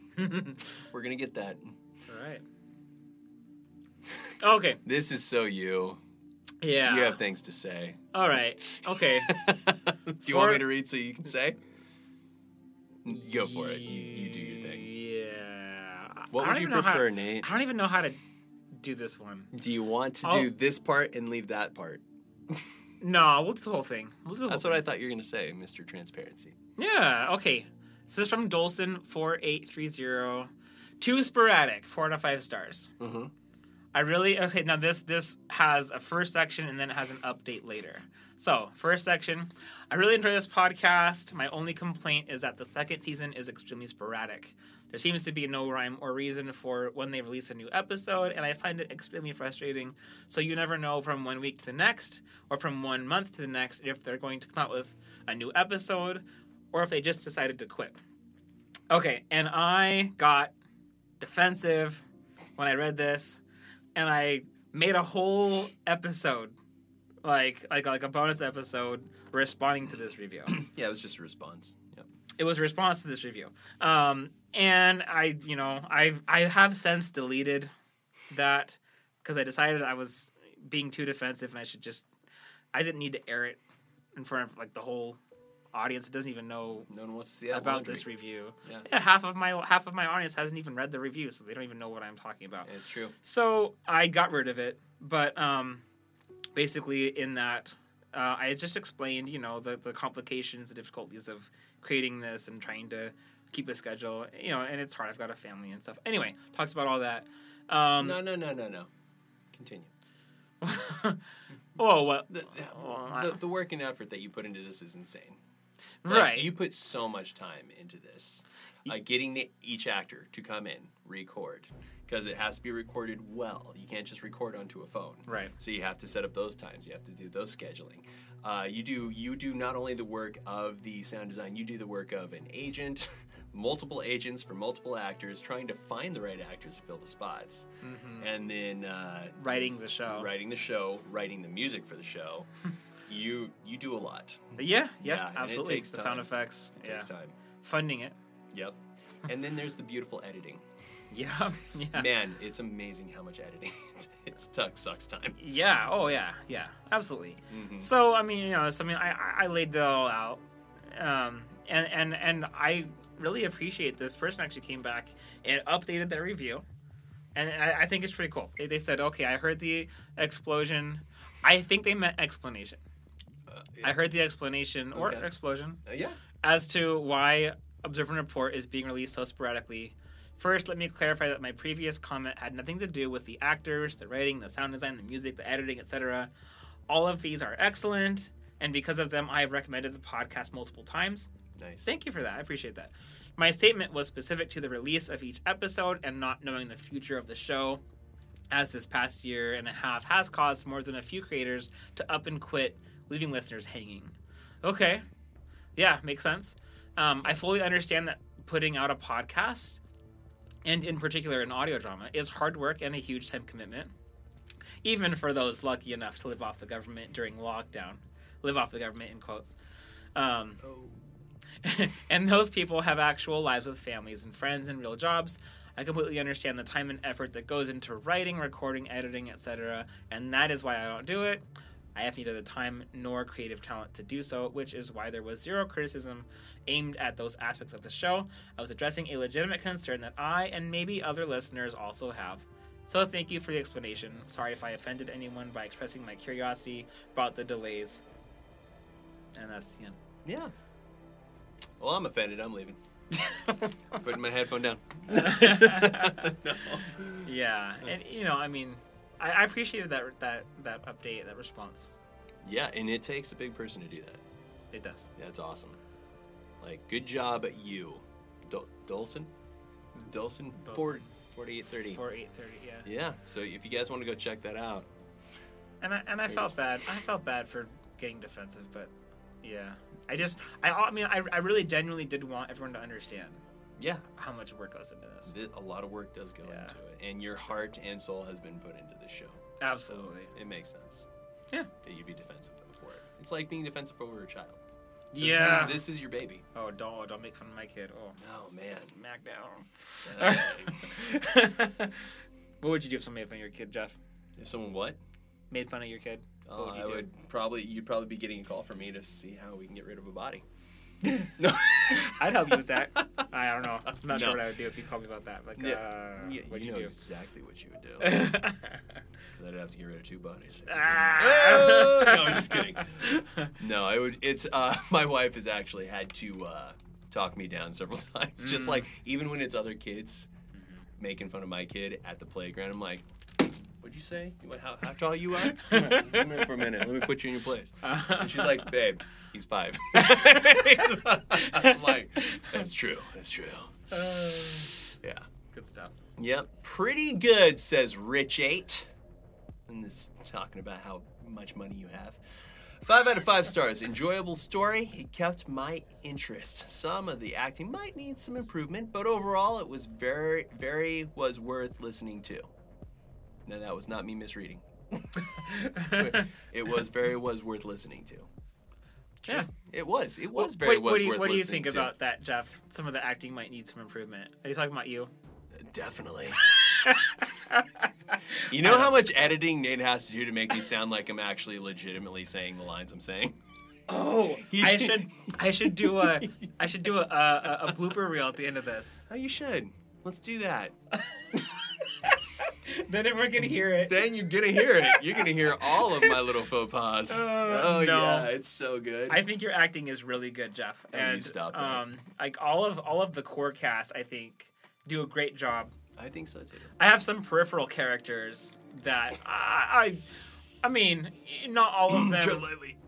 we're going to get that. All right. Okay. This is so you. Yeah. You have things to say. All right. Okay. Do you For- want me to read so you can say? Go for it. You, you do your thing. Yeah. What I would don't you even know how- prefer, Nate? I don't even know how to do this one. Do you want to I'll- do this part and leave that part? No, we'll do the whole thing. We'll do the That's whole what I thing. thought you were going to say, Mister Transparency. Yeah, okay. So this is from Dolson four eight three zero. Too sporadic, four out of five stars. Mm-hmm. I really okay. Now this this has a first section and then it has an update later. So first section, I really enjoy this podcast. My only complaint is that the second season is extremely sporadic. There seems to be no rhyme or reason for when they release a new episode, and I find it extremely frustrating. So you never know from one week to the next, or from one month to the next, if they're going to come out with a new episode, or if they just decided to quit. Okay, and I got defensive when I read this, and I made a whole episode, like like like a bonus episode, responding to this review. Yeah, it was just a response. Yep. It was a response to this review, um, and I, you know, I I have since deleted that because I decided I was being too defensive, and I should just I didn't need to air it in front of like the whole audience. It doesn't even know No one wants to see that about laundry. this review. Yeah. Yeah, half of my half of my audience hasn't even read the review, so they don't even know what I'm talking about. Yeah, it's true. So I got rid of it, but um, basically in that uh, I just explained, you know, the the complications, the difficulties of creating this and trying to keep a schedule, you know, and it's hard. I've got a family and stuff. Anyway, talked about all that. Um, No, no, no, no, no. Continue. oh well, The, well, I- the, the work and effort that you put into this is insane. Like, right. You put so much time into this. Uh, getting the, each actor to come in, record. Because it has to be recorded well. You can't just record onto a phone. Right. So you have to set up those times. You have to do those scheduling. Uh, you do you do not only the work of the sound design, you do the work of an agent, multiple agents for multiple actors, trying to find the right actors to fill the spots. Mm-hmm. And then... Uh, Writing the show. Writing the show, writing the music for the show. you you do a lot. Yeah, Yeah, yeah, and it absolutely. takes The sound time. effects. It yeah. takes time. Funding it. Yep. And then there's the beautiful editing. Yeah. Yeah. Man, it's amazing how much editing it sucks, sucks time. Yeah. Oh, yeah. Yeah. Absolutely. Mm-hmm. So, I mean, you know, so, I mean, I, I- I laid that all out, um, and and and I really appreciate this person actually came back and updated their review, and I, I think it's pretty cool. They, they said, okay, I heard the explosion. I think they meant explanation. Uh, I heard the explanation or Okay. explosion Uh, yeah. as to why Observe and Report is being released so sporadically. First, let me clarify that my previous comment had nothing to do with the actors, the writing, the sound design, the music, the editing, et cetera. All of these are excellent, and because of them, I have recommended the podcast multiple times. Nice. Thank you for that. I appreciate that. My statement was specific to the release of each episode and not knowing the future of the show, as this past year and a half has caused more than a few creators to up and quit, leaving listeners hanging. Okay. Yeah, makes sense. Um, I fully understand that putting out a podcast, and in particular an audio drama, is hard work and a huge time commitment, even for those lucky enough to live off the government during lockdown. Live off the government in quotes. Um, and those people have actual lives with families and friends and real jobs. I completely understand the time and effort that goes into writing, recording, editing, et cetera, and that is why I don't do it. I have neither the time nor creative talent to do so, which is why there was zero criticism aimed at those aspects of the show. I was addressing a legitimate concern that I and maybe other listeners also have. So thank you for the explanation. Sorry if I offended anyone by expressing my curiosity about the delays. And that's the end. Yeah. Well, I'm offended. I'm leaving. Putting my headphone down. No. Yeah, and you know, I mean, I, I appreciated that that that update, that response. Yeah, and it takes a big person to do that. It does. That's awesome. Like, good job at you. Dol- Dolson? Dolson? Four, forty-eight thirty. Four eight thirty. Yeah. Yeah, so if you guys want to go check that out. And I and I felt bad. I felt bad for getting defensive, but yeah, I just I I mean I I really genuinely did want everyone to understand Yeah. how much work goes into this. Th- A lot of work does go Yeah. into it. And your heart and soul has been put into this show. Absolutely. It makes sense Yeah. that you'd be defensive for it. It's like being defensive over a child. This Yeah. Is, this is your baby. Oh, don't oh, don't make fun of my kid. Oh, Oh, man. smack down. Uh, What would you do if someone made fun of your kid, Jeff? if someone what? Made fun of your kid? Uh, what would you I do? would probably you'd probably be getting a call from me to see how we can get rid of a body. No, I'd help you with that. I don't know. I'm not No. sure what I would do if you called me about that. Like, Yeah, uh, yeah, what'd you you, know do? exactly what you would do. Because I'd have to get rid of two bodies. Ah! Oh, no, I'm just kidding. No, I would. It's uh, my wife has actually had to uh, talk me down several times. Mm. Just like even when it's other kids making fun of my kid at the playground, I'm like, "What'd you say? What, how, how tall you are? Come on, come here for a minute. Let me put you in your place." And she's like, "Babe, he's five." I'm like, "That's true. That's true." Uh, Yeah. good stuff. Yep. Pretty good, says Rich Eight. And this talking about how much money you have. Five out of five stars. Enjoyable story. It kept my interest. Some of the acting might need some improvement, but overall it was very, very was worth listening to. No, that was not me misreading. It was very was worth listening to. Yeah. It was. It was What- very what, was what do you, worth what do you listening think to. about that, Jeff? Some of the acting might need some improvement. Are you talking about you? Definitely. You know how much editing Nate has to do to make me sound like I'm actually legitimately saying the lines I'm saying? Oh, He- I should I should do a I should do a, a a blooper reel at the end of this. Oh, you should. Let's do that. Then everyone can hear it. Then you're gonna hear it. You're gonna hear all of my little faux pas. Uh, oh no. yeah, it's so good. I think your acting is really good, Jeff. Oh, you And stop that. um, like all of all of the core cast, I think, do a great job. I think so too. I have some peripheral characters that I, I, I mean, not all of Tread them. lightly.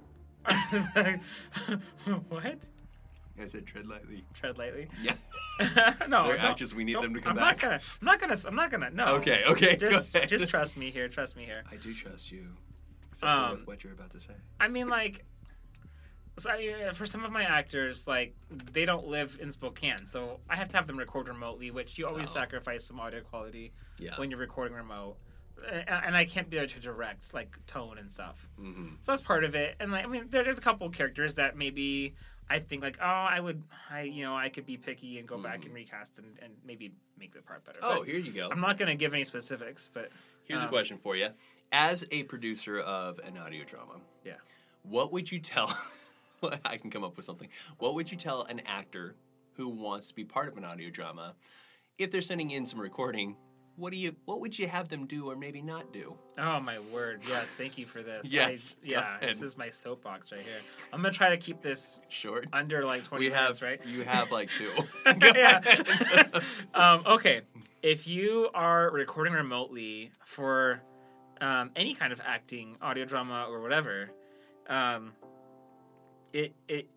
What? I said tread lightly. Tread lightly. Yeah. No, They're don't- actors. We need don't- them to come I'm back. Not gonna, I'm not gonna. I'm not gonna. No. Okay, okay, go Just, ahead. just trust me here. Trust me here. I do trust you. Except Um, for with what you're about to say. I mean, like, so I, for some of my actors, like, they don't live in Spokane, so I have to have them record remotely, which you always Oh. sacrifice some audio quality Yeah. when you're recording remote. And, and I can't be there to direct, like, tone and stuff. Mm-hmm. So that's part of it. And, like, I mean, there, there's a couple characters that maybe I think, like, oh, I would, I, you know, I could be picky and go back and recast and, and maybe make the part better. Oh, But here you go. I'm not going to give any specifics, but Here's a um, question for you. As a producer of an audio drama, Yeah. what would you tell? I can come up with something. What would you tell an actor who wants to be part of an audio drama if they're sending in some recording? What do you? What would you have them do or maybe not do? Oh my word! Yes, thank you for this. Yes, I, go yeah, this ahead. is my soapbox right here. I'm gonna try to keep this Short. under like twenty We minutes, have. right? You have like two. Yeah. um, okay, if you are recording remotely for um, any kind of acting, audio drama, or whatever, um, it it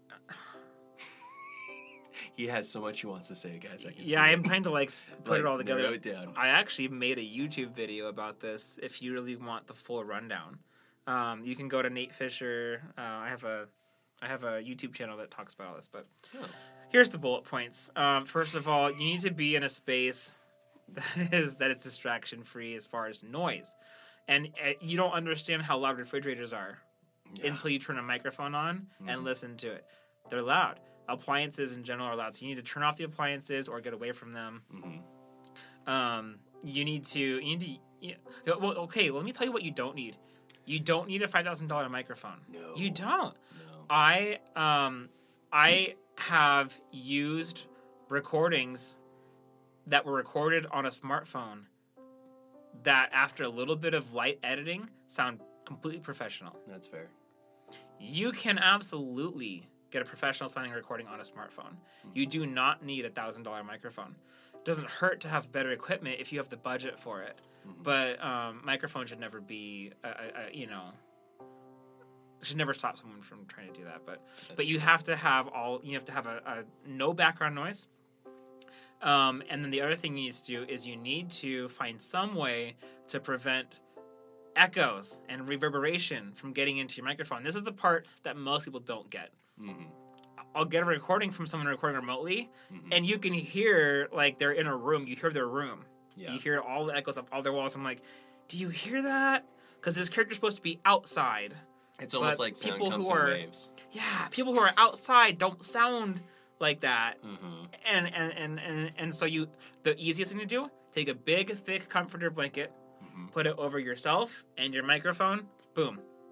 He has so much he wants to say, guys. I can yeah, see I'm trying to like s- put Like, it all together. narrow it down. I actually made a YouTube video about this. If you really want the full rundown, um, you can go to Nate Fisher. Uh, I have a, I have a YouTube channel that talks about all this. But Oh. here's the bullet points. Um, first of all, you need to be in a space that is that is distraction free as far as noise, and uh, you don't understand how loud refrigerators are until you turn a microphone on and listen to it. They're loud. Appliances in general are loud, so you need to turn off the appliances or get away from them. Um, you need to. You need to. Yeah, well, okay. Let me tell you what you don't need. You don't need a five thousand dollar microphone. No. You don't. No. I um, I have used recordings that were recorded on a smartphone that, after a little bit of light editing, sound completely professional. That's fair. You can absolutely get a professional sounding recording on a smartphone. You do not need a thousand dollar microphone. It doesn't hurt to have better equipment if you have the budget for it. But um, microphone should never be, a, a, a, you know, should never stop someone from trying to do that. But but you have to have all. You have to have a, a no background noise. Um, and then the other thing you need to do is you need to find some way to prevent echoes and reverberation from getting into your microphone. This is the part that most people don't get. Mm-hmm. I'll get a recording from someone recording remotely, and you can hear, like, they're in a room. You hear their room. Yeah. You hear all the echoes of all their walls. I'm like, do you hear that? Because this character's supposed to be outside. It's almost But like sound people comes who in are- waves. Yeah, people who are outside don't sound like that. Mm-hmm. And, and, and, and, and so you, the easiest thing to do, take a big, thick comforter blanket, Mm-hmm. put it over yourself and your microphone, boom.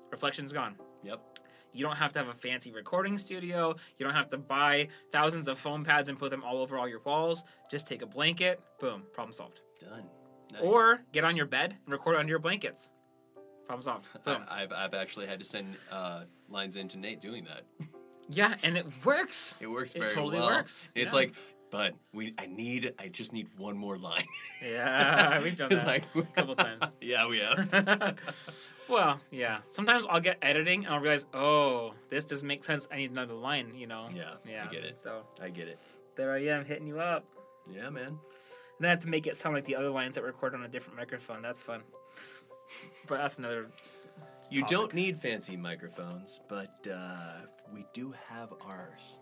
reflection's gone. Yep. You don't have to have a fancy recording studio. You don't have to buy thousands of foam pads and put them all over all your walls. Just take a blanket. Boom. Problem solved. Done. Nice. Or get on your bed and record under your blankets. Problem solved. Boom. I, I've I've actually had to send uh, lines in to Nate doing that. Yeah, and it works. It works very It totally well. works. It's Yeah. like, but we I need I just need one more line. Yeah, we've done It's that like- a couple times. Yeah, we have. Well, yeah. Sometimes I'll get editing and I'll realize, oh, this doesn't make sense. I need another line, you know? Yeah, Yeah. I get it. So I get it. there I am hitting you up. Yeah, man. And then I have to make it sound like the other lines that record on a different microphone. That's fun. But that's another You topic. don't need fancy microphones, but uh, we do have ours.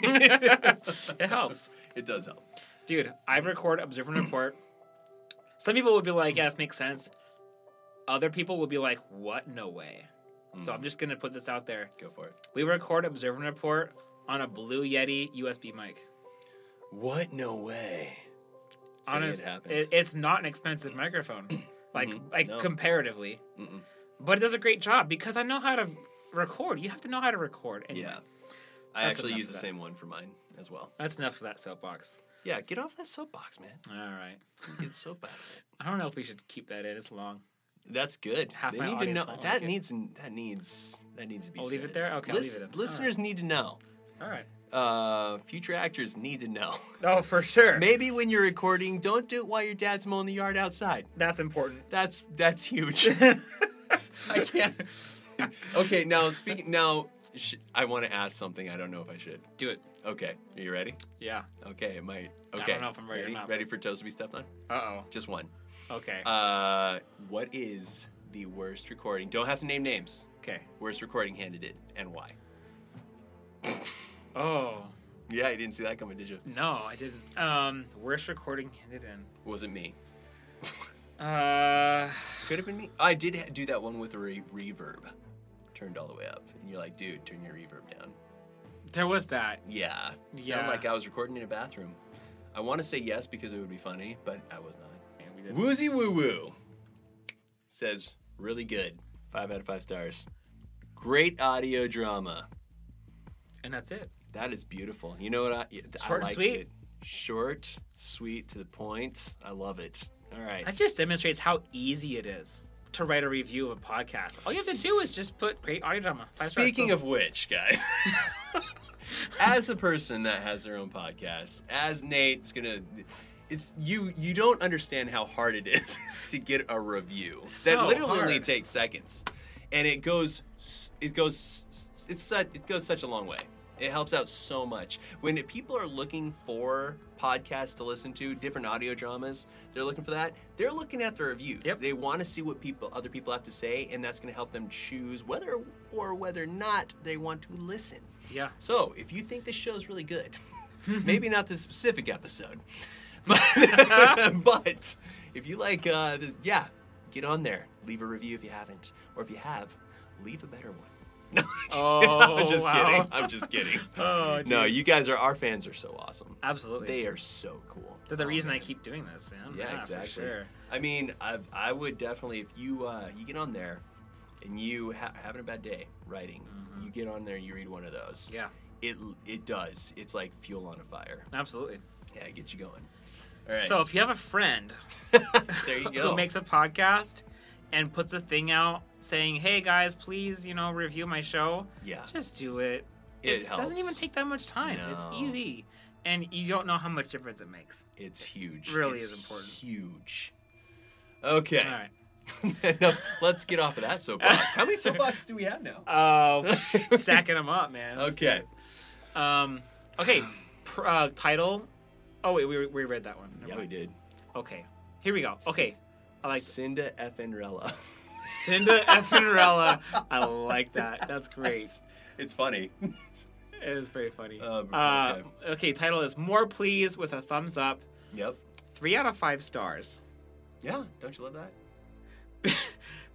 It helps. It does help. Dude, I record Observe and Report. Some people would be like, yeah, this makes sense. Other people would be like, what? No way. So I'm just going to put this out there. Go for it. We record Observe and Report on a Blue Yeti U S B mic. What? No way. Say Honest, it happens. it, it's not an expensive microphone, like like No. comparatively. Mm-mm. But it does a great job because I know how to record. You have to know how to record. Anyway, Yeah. I That's actually enough use of the that. same one for mine as well. That's enough for that soapbox. Yeah, get off that soapbox, man. All right. You get so bad at it. I don't know if we should keep that in. It's long. That's good. Half they my need to audience know won't that like it. needs that needs that needs to be I'll said. leave it there? Okay, I'll Lis- leave it in. Listeners need to know. All right. Uh, future actors need to know. Oh, for sure. Maybe when you're recording, don't do it while your dad's mowing the yard outside. That's important. That's that's huge. I can't. Okay, now speaking now, sh- I want to ask something. I don't know if I should. Do it. Okay, are you ready? Yeah. Okay, it might. I Okay, don't know if I'm ready or ready? not. Ready for toes to be stepped on? Uh-oh. Just one. Okay. Uh, what is the worst recording? Don't have to name names. okay. Worst recording handed in and why? Oh. Yeah, you didn't see that coming, did you? No, I didn't. Um, worst recording handed in. Wasn't me. Uh, Could have been me. I did ha- do that one with a re- reverb, turned all the way up, and you're like, dude, turn your reverb down. there was that. Yeah. Yeah. Sounded like I was recording in a bathroom. I want to say yes because it would be funny, but I was not. Yeah, we did. Woozy Woo Woo says, really good. Five out of five stars. Great audio drama. And that's it. That is beautiful. You know what? I, yeah, I Short and liked sweet? It. Short, sweet, to the point. I love it. All right. That just demonstrates how easy it is to write a review of a podcast. All you have to do is just put great audio drama. Five stars, Speaking boom. of which, guys, as a person that has their own podcast, as Nate's gonna, it's you. You don't understand how hard it is to get a review. So that literally only hard. takes seconds, and it goes, it goes, it's such, it goes such a long way. It helps out so much. When people are looking for podcasts to listen to, different audio dramas, they're looking for that. They're looking at the reviews. Yep. They want to see what people, other people have to say, and that's going to help them choose whether or whether not they want to listen. Yeah. So, if you think this show is really good, maybe not this specific episode, but, but if you like, uh, this, yeah, get on there. Leave a review if you haven't, or if you have, leave a better one. No, I'm just, Oh, I'm just wow. kidding. I'm just kidding. Oh, no, geez. you guys are, our fans are so awesome. Absolutely. They are so cool. They're the Oh, reason I man. keep doing this, man. Yeah, For exactly. sure. I mean, I I would definitely, if you uh, you get on there and you ha- having a bad day writing, you get on there and you read one of those. Mm-hmm. Yeah. It it does. It's like fuel on a fire. Absolutely. Yeah, it gets you going. All right. So if you have a friend there you go. who makes a podcast and puts a thing out saying, "Hey guys, please, you know, review my show." Yeah. Just do it. It It doesn't even helps. take that much time. No. It's easy, and you don't know how much difference it makes. It's huge. really It's is important. Huge. Okay. All right. Now, let's get off of that soapbox. How many soapboxes do we have now? Oh, stacking them up, man. Let's do Okay. it. Um. Okay. Pr- uh, title. Oh wait, we we read that one. Never Yeah, we mind. did. Okay. Here we go. Okay. I like Cinda Effenrella. Cinda Effenrella. I like that. That's great. It's funny. It is very funny. Um, uh, okay. okay, title is More Please with a thumbs up. Yep. Three out of five stars. Yeah, don't you love that?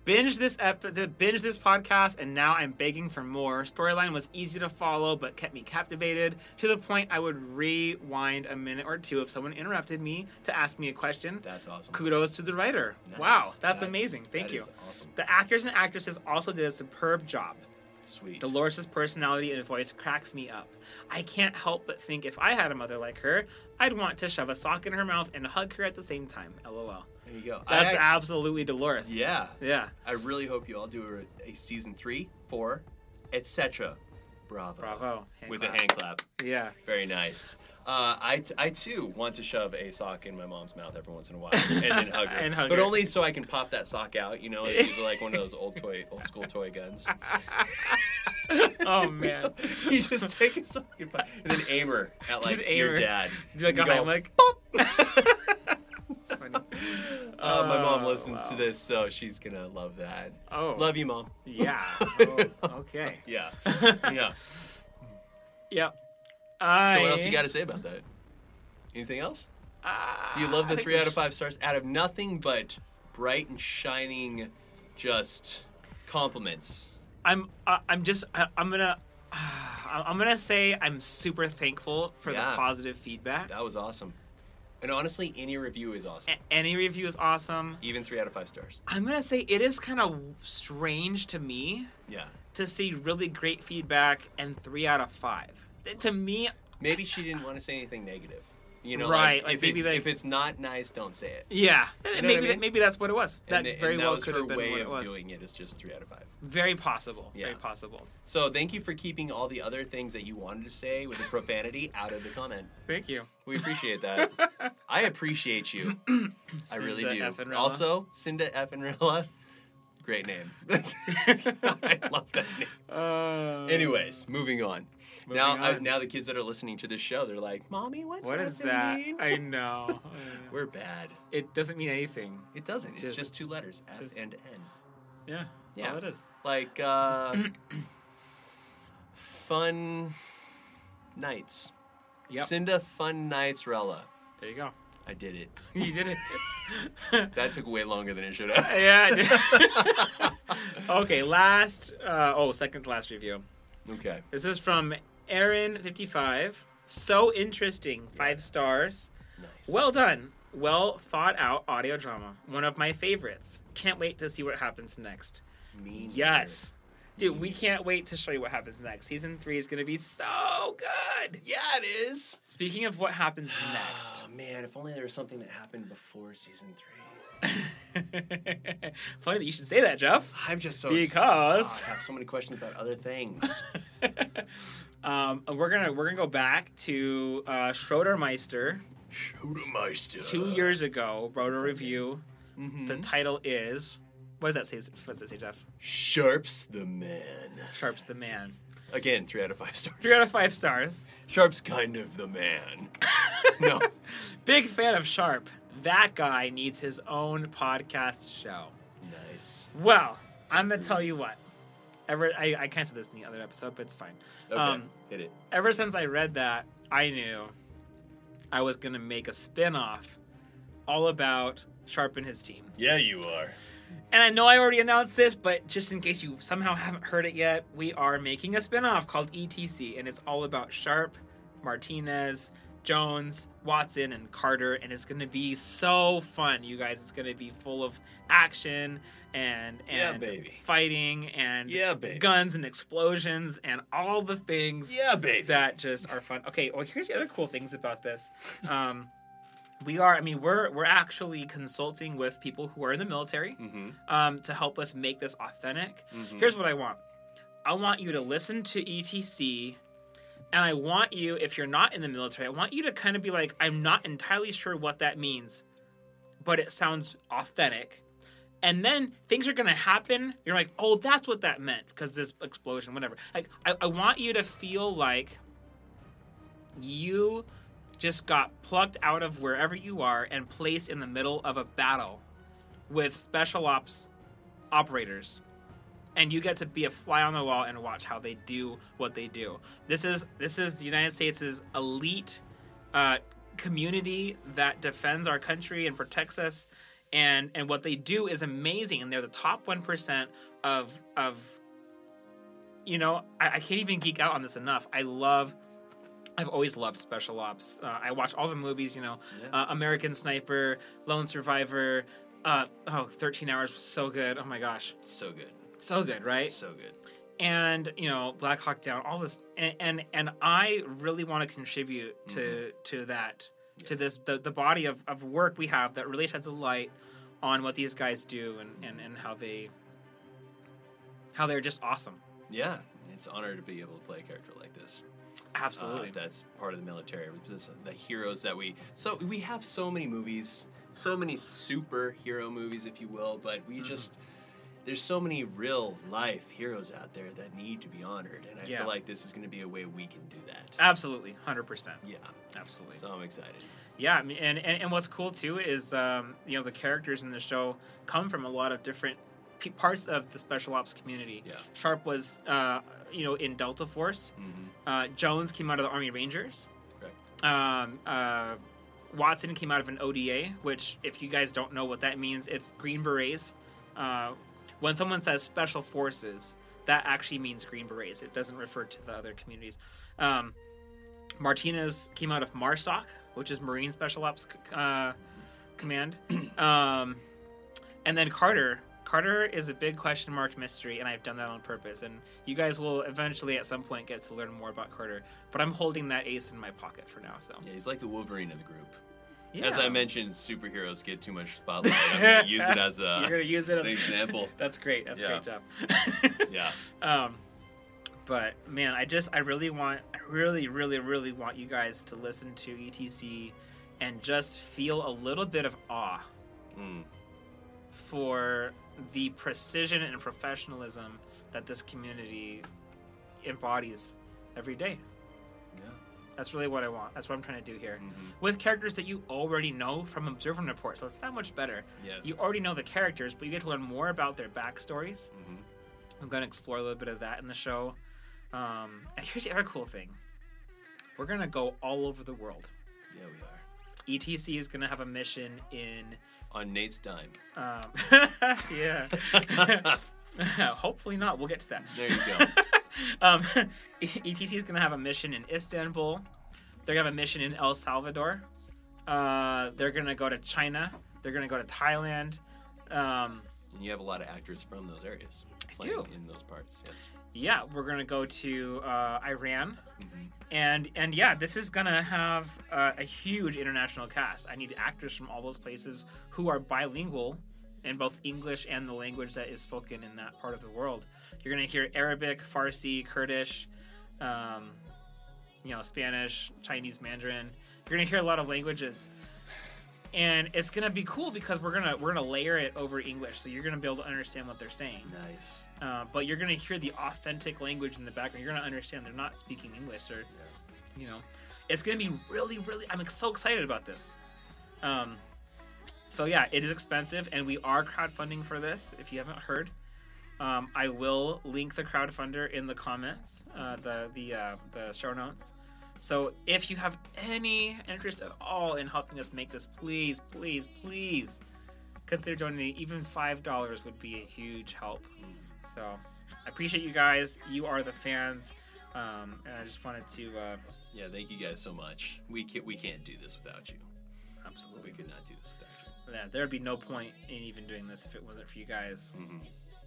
Binge this ep- binge this podcast, and now I'm begging for more. Storyline was easy to follow, but kept me captivated to the point I would rewind a minute or two if someone interrupted me to ask me a question. That's awesome. Kudos to the writer. Nice. Wow, that's, That's amazing. Thank that you. Is awesome. The actors and actresses also did a superb job. Sweet. Dolores' personality and voice cracks me up. I can't help but think if I had a mother like her, I'd want to shove a sock in her mouth and hug her at the same time. LOL. There you go. That's I, absolutely Dolores. Yeah. Yeah. I really hope you all do a, a season three, four, et cetera. Bravo. Bravo. Hand With clap. a hand clap. Yeah. Very nice. Uh, I, t- I too want to shove a sock in my mom's mouth every once in a while and then hug her. And hug but her. only so I can pop that sock out. You know, these are like one of those old toy, old school toy guns. Oh man. You just take a sock and, pop, and then aim her at like Just aim your her. dad. Do like a You go, Heimlich. "Pop!" It's funny. Uh, my mom Oh, listens wow. to this, so she's gonna love that. Oh. Love you, Mom. Yeah. Oh, okay. Yeah. Yeah. Yep. I, So what else you got to say about that? Anything else? Uh, Do you love I the think three we out of sh- five stars out of nothing but bright and shining, just compliments? I'm. Uh, I'm just. I, I'm gonna. Uh, I'm gonna say I'm super thankful for Yeah. the positive feedback. That was awesome. And honestly, any review is awesome. A- any review is awesome. Even three out of five stars. I'm gonna say it is kind of strange to me Yeah. to see really great feedback and three out of five. Th- To me, Maybe she didn't want to say anything negative. You know, Right, Like, like if, maybe it's, like- if it's not nice, don't say it. yeah, know what maybe I that, mean? maybe that's what it was. That and the- very and that well was could her have been way what of it was. doing it. Is just three out of five. Very possible. Yeah. Very possible. So thank you for keeping all the other things that you wanted to say with the profanity out of the comment. Thank you. We appreciate that. I appreciate you. I really Cinda do. F. and Rilla. Also, Cinda F. and Rilla. Great name. I love that name. Uh, Anyways, moving on. now, Moving I, on. now the kids that are listening to this show, they're like, "Mommy, what's what that is thing that? mean?" I know. I know. We're bad. It doesn't mean anything. It doesn't. It's Just- just two letters, F just- and N. Yeah. That's Yeah. all it is. Like uh, fun nights. Yep. Cinda Fun Nights Rella. There you go. I did it. You did it. That took way longer than it should have. Yeah. I did. Okay. Last. Uh, oh, second to last review. Okay. This is from Aaron fifty-five. So interesting. Five stars. Nice. Well done. Well thought out audio drama. One of my favorites. Can't wait to see what happens next. Mean Yes. Dude, we can't wait to show you what happens next. Season three is going to be so good. Yeah, it is. Speaking of what happens next. Oh, man, if only there was something that happened before season three. Funny that you should say that, Jeff. I'm just so Because- Oh, I have so many questions about other things. Um, we're gonna we're gonna go back to uh, Schroedermeister Schroedermeister. two years ago. Wrote a review. Mm-hmm. The title is what does that say? What does that say, Jeff? Sharp's the man. Sharp's the man. Again, three out of five stars. Three out of five stars. Sharp's kind of the man. No. Big fan of Sharp. That guy needs his own podcast show. Nice. Well, I'm gonna tell you what. Ever, I, I kind of said this in the other episode, but it's fine. Okay, Um, hit it. ever since I read that, I knew I was gonna make a spin-off all about Sharp and his team. Yeah, you are. And I know I already announced this, but just in case you somehow haven't heard it yet, we are making a spin-off called E T C, and it's all about Sharp, Martinez, Jones, Watson, and Carter, and it's going to be so fun, you guys. It's going to be full of action and, Yeah, and baby. fighting and Yeah, baby. guns and explosions and all the things Yeah, baby. that just are fun. Okay, well, here's the other cool things about this. Um, we are, I mean, we're we're actually consulting with people who are in the military Mm-hmm. um, to help us make this authentic. Here's what I want. I want you to listen to E T C, and I want you, if you're not in the military, I want you to kind of be like, I'm not entirely sure what that means, but it sounds authentic. And then things are going to happen. You're like, oh, that's what that meant, because this explosion, whatever. Like, I, I want you to feel like you just got plucked out of wherever you are and placed in the middle of a battle with special ops operators. And you get to be a fly on the wall and watch how they do what they do. This is this is the United States' elite uh, community that defends our country and protects us. and and what they do is amazing, and they're the top one percent of of. You know, I, I can't even geek out on this enough. I love. I've always loved special ops. Uh, I watch all the movies. You know, yeah. uh, American Sniper, Lone Survivor. Uh, oh, thirteen Hours was so good. Oh my gosh, so good, so good, right? So good. And you know, Black Hawk Down, all this, and and, and I really want to contribute to mm-hmm. to that, yeah. to this the, the body of, of work we have that really sheds a light on what these guys do and, and, and how they how they're just awesome. Yeah, it's an honor to be able to play a character like this. Absolutely, uh, that's part of the military. The heroes that we so we have so many movies, so many superhero movies, if you will, but we mm-hmm. just. There's so many real life heroes out there that need to be honored, and I yeah. feel like this is going to be a way we can do that. Absolutely, one hundred percent. Yeah, absolutely. So I'm excited. Yeah, and and, and what's cool too is um, you know, the characters in the show come from a lot of different p- parts of the special ops community. Yeah. Sharp was uh, you know, in Delta Force. Mm-hmm. Uh, Jones came out of the Army Rangers. Correct. Um, uh, Watson came out of an O D A, which if you guys don't know what that means, it's Green Berets. Uh, When someone says Special Forces, that actually means Green Berets. It doesn't refer to the other communities. Um, Martinez came out of MARSOC, which is Marine Special Ops uh, Command. um, and then Carter. Carter is a big question mark mystery, and I've done that on purpose. And you guys will eventually at some point get to learn more about Carter. But I'm holding that ace in my pocket for now. So yeah, he's like the Wolverine of the group. Yeah. As I mentioned, superheroes get too much spotlight. I'm going to use it as a, You're gonna use it an example. That's great. That's yeah. a great job. yeah. Um, but, man, I just, I really want, I really, really, really want you guys to listen to E T C and just feel a little bit of awe mm. for the precision and professionalism that this community embodies every day. That's really what I want. That's what I'm trying to do here. Mm-hmm. With characters that you already know from Observer Report, so it's that much better. Yeah. You already know the characters, but you get to learn more about their backstories. Mm-hmm. I'm going to explore a little bit of that in the show. Um, and here's the other cool thing. We're going to go all over the world. Yeah, we are. E T C is going to have a mission in... On Nate's dime. Um, yeah. Hopefully not. We'll get to that. There you go. um, E T C is going to have a mission in Istanbul. They're going to have a mission in El Salvador. Uh, they're going to go to China. They're going to go to Thailand. Um, and you have a lot of actors from those areas. I do. In those parts, yes. Yeah, we're going to go to uh, Iran. Mm-hmm. And, and yeah, this is going to have uh, a huge international cast. I need actors from all those places who are bilingual in both English and the language that is spoken in that part of the world. You're going to hear Arabic, Farsi, Kurdish, um, you know, Spanish, Chinese, Mandarin. You're going to hear a lot of languages. And it's going to be cool because we're going to we're going to layer it over English, so you're going to be able to understand what they're saying. Nice. Uh, but you're going to hear the authentic language in the background. You're going to understand they're not speaking English, or, yeah. you know. It's going to be really, really, I'm so excited about this. Um, so yeah, it is expensive, and we are crowdfunding for this, if you haven't heard. Um, I will link the crowdfunder in the comments, uh, the the uh, the show notes. So if you have any interest at all in helping us make this, please, please, please consider donating. Even five dollars would be a huge help. So I appreciate you guys. You are the fans, um, and I just wanted to. Uh, yeah, thank you guys so much. We can't we can't do this without you. Absolutely, we could not do this without you. Yeah, there would be no point in even doing this if it wasn't for you guys. Mm-hmm.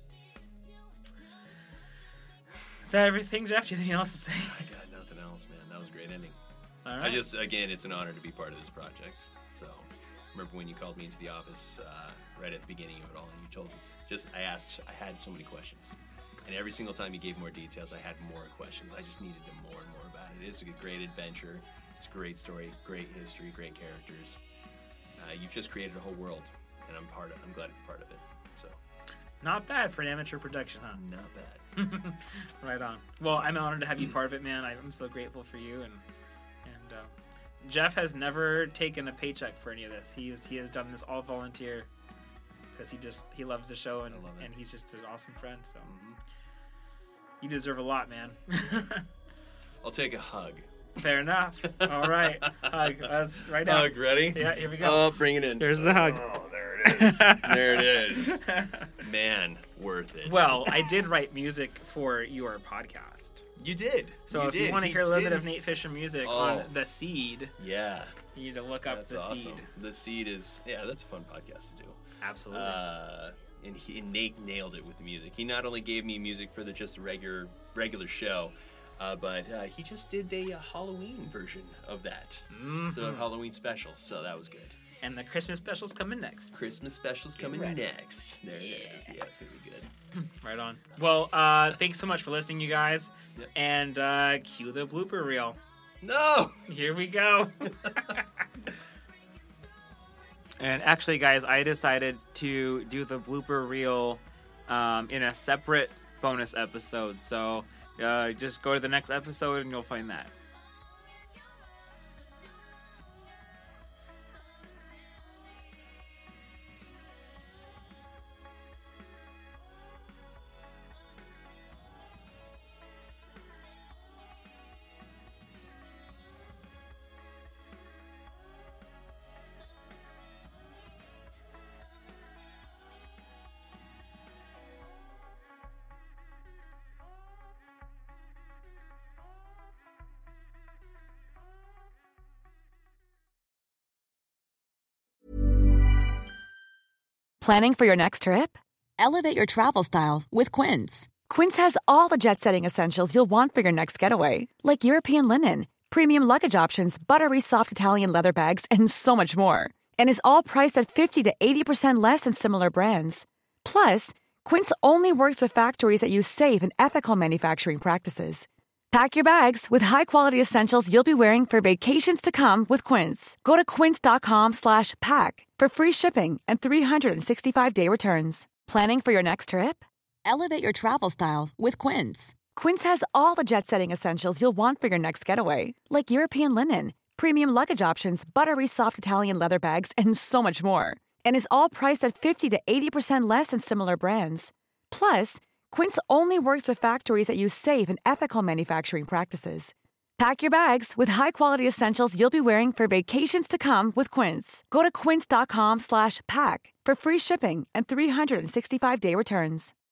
Is that everything, Jeff? Do you have anything else to say? I got nothing else, man. That was a great ending. All right. I just, again, it's an honor to be part of this project. So, remember when you called me into the office uh, right at the beginning of it all, and you told me, just, I asked, I had so many questions. And every single time you gave more details, I had more questions. I just needed to know more and more about it. It is a great adventure. It's a great story, great history, great characters. Uh, you've just created a whole world, and I'm part of. I'm glad to be part of it. So, not bad for an amateur production, huh? Not bad. Right on. Well, I'm honored to have you part of it, man. I'm so grateful for you, and and uh, Jeff has never taken a paycheck for any of this. He is he has done this all volunteer because he just he loves the show, and and he's just an awesome friend. So mm-hmm. You deserve a lot, man. I'll take a hug. Fair enough. All right, hug. That's right now. Hug, ready? Yeah, here we go. Oh, bring it in. There's the hug. Oh, there it it is. There it is. Man, worth it. Well, I did write music for your podcast. You did. So you if did. you want to He hear a little did. bit of Nate Fisher music Oh. on The Seed, Yeah. you need to look up That's The awesome. Seed. The Seed is, yeah, that's a fun podcast to do. Absolutely. Uh, and, he, and Nate nailed it with the music. He not only gave me music for the just regular regular show, uh, but uh, he just did the uh, Halloween version of that. Mm-hmm. So Halloween special. So that was good. And the Christmas special's coming next. Christmas specials coming ready. next. There Yeah. it is. Yeah, it's gonna be good. Right on. Well, uh, thanks so much for listening, you guys. Yep. And uh, cue the blooper reel. No. Here we go. And actually, guys, I decided to do the blooper reel um, in a separate bonus episode. So uh, just go to the next episode and you'll find that. Planning for your next trip? Elevate your travel style with Quince. Quince has all the jet-setting essentials you'll want for your next getaway, like European linen, premium luggage options, buttery soft Italian leather bags, and so much more. And is all priced at fifty to eighty percent less than similar brands. Plus, Quince only works with factories that use safe and ethical manufacturing practices. Pack your bags with high-quality essentials you'll be wearing for vacations to come with Quince. Go to quince.com slash pack for free shipping and three sixty-five day returns. Planning for your next trip? Elevate your travel style with Quince. Quince has all the jet-setting essentials you'll want for your next getaway, like European linen, premium luggage options, buttery soft Italian leather bags, and so much more. And is all priced at fifty to eighty percent less than similar brands. Plus, Quince only works with factories that use safe and ethical manufacturing practices. Pack your bags with high-quality essentials you'll be wearing for vacations to come with Quince. Go to quince.com slash pack for free shipping and three sixty-five day returns.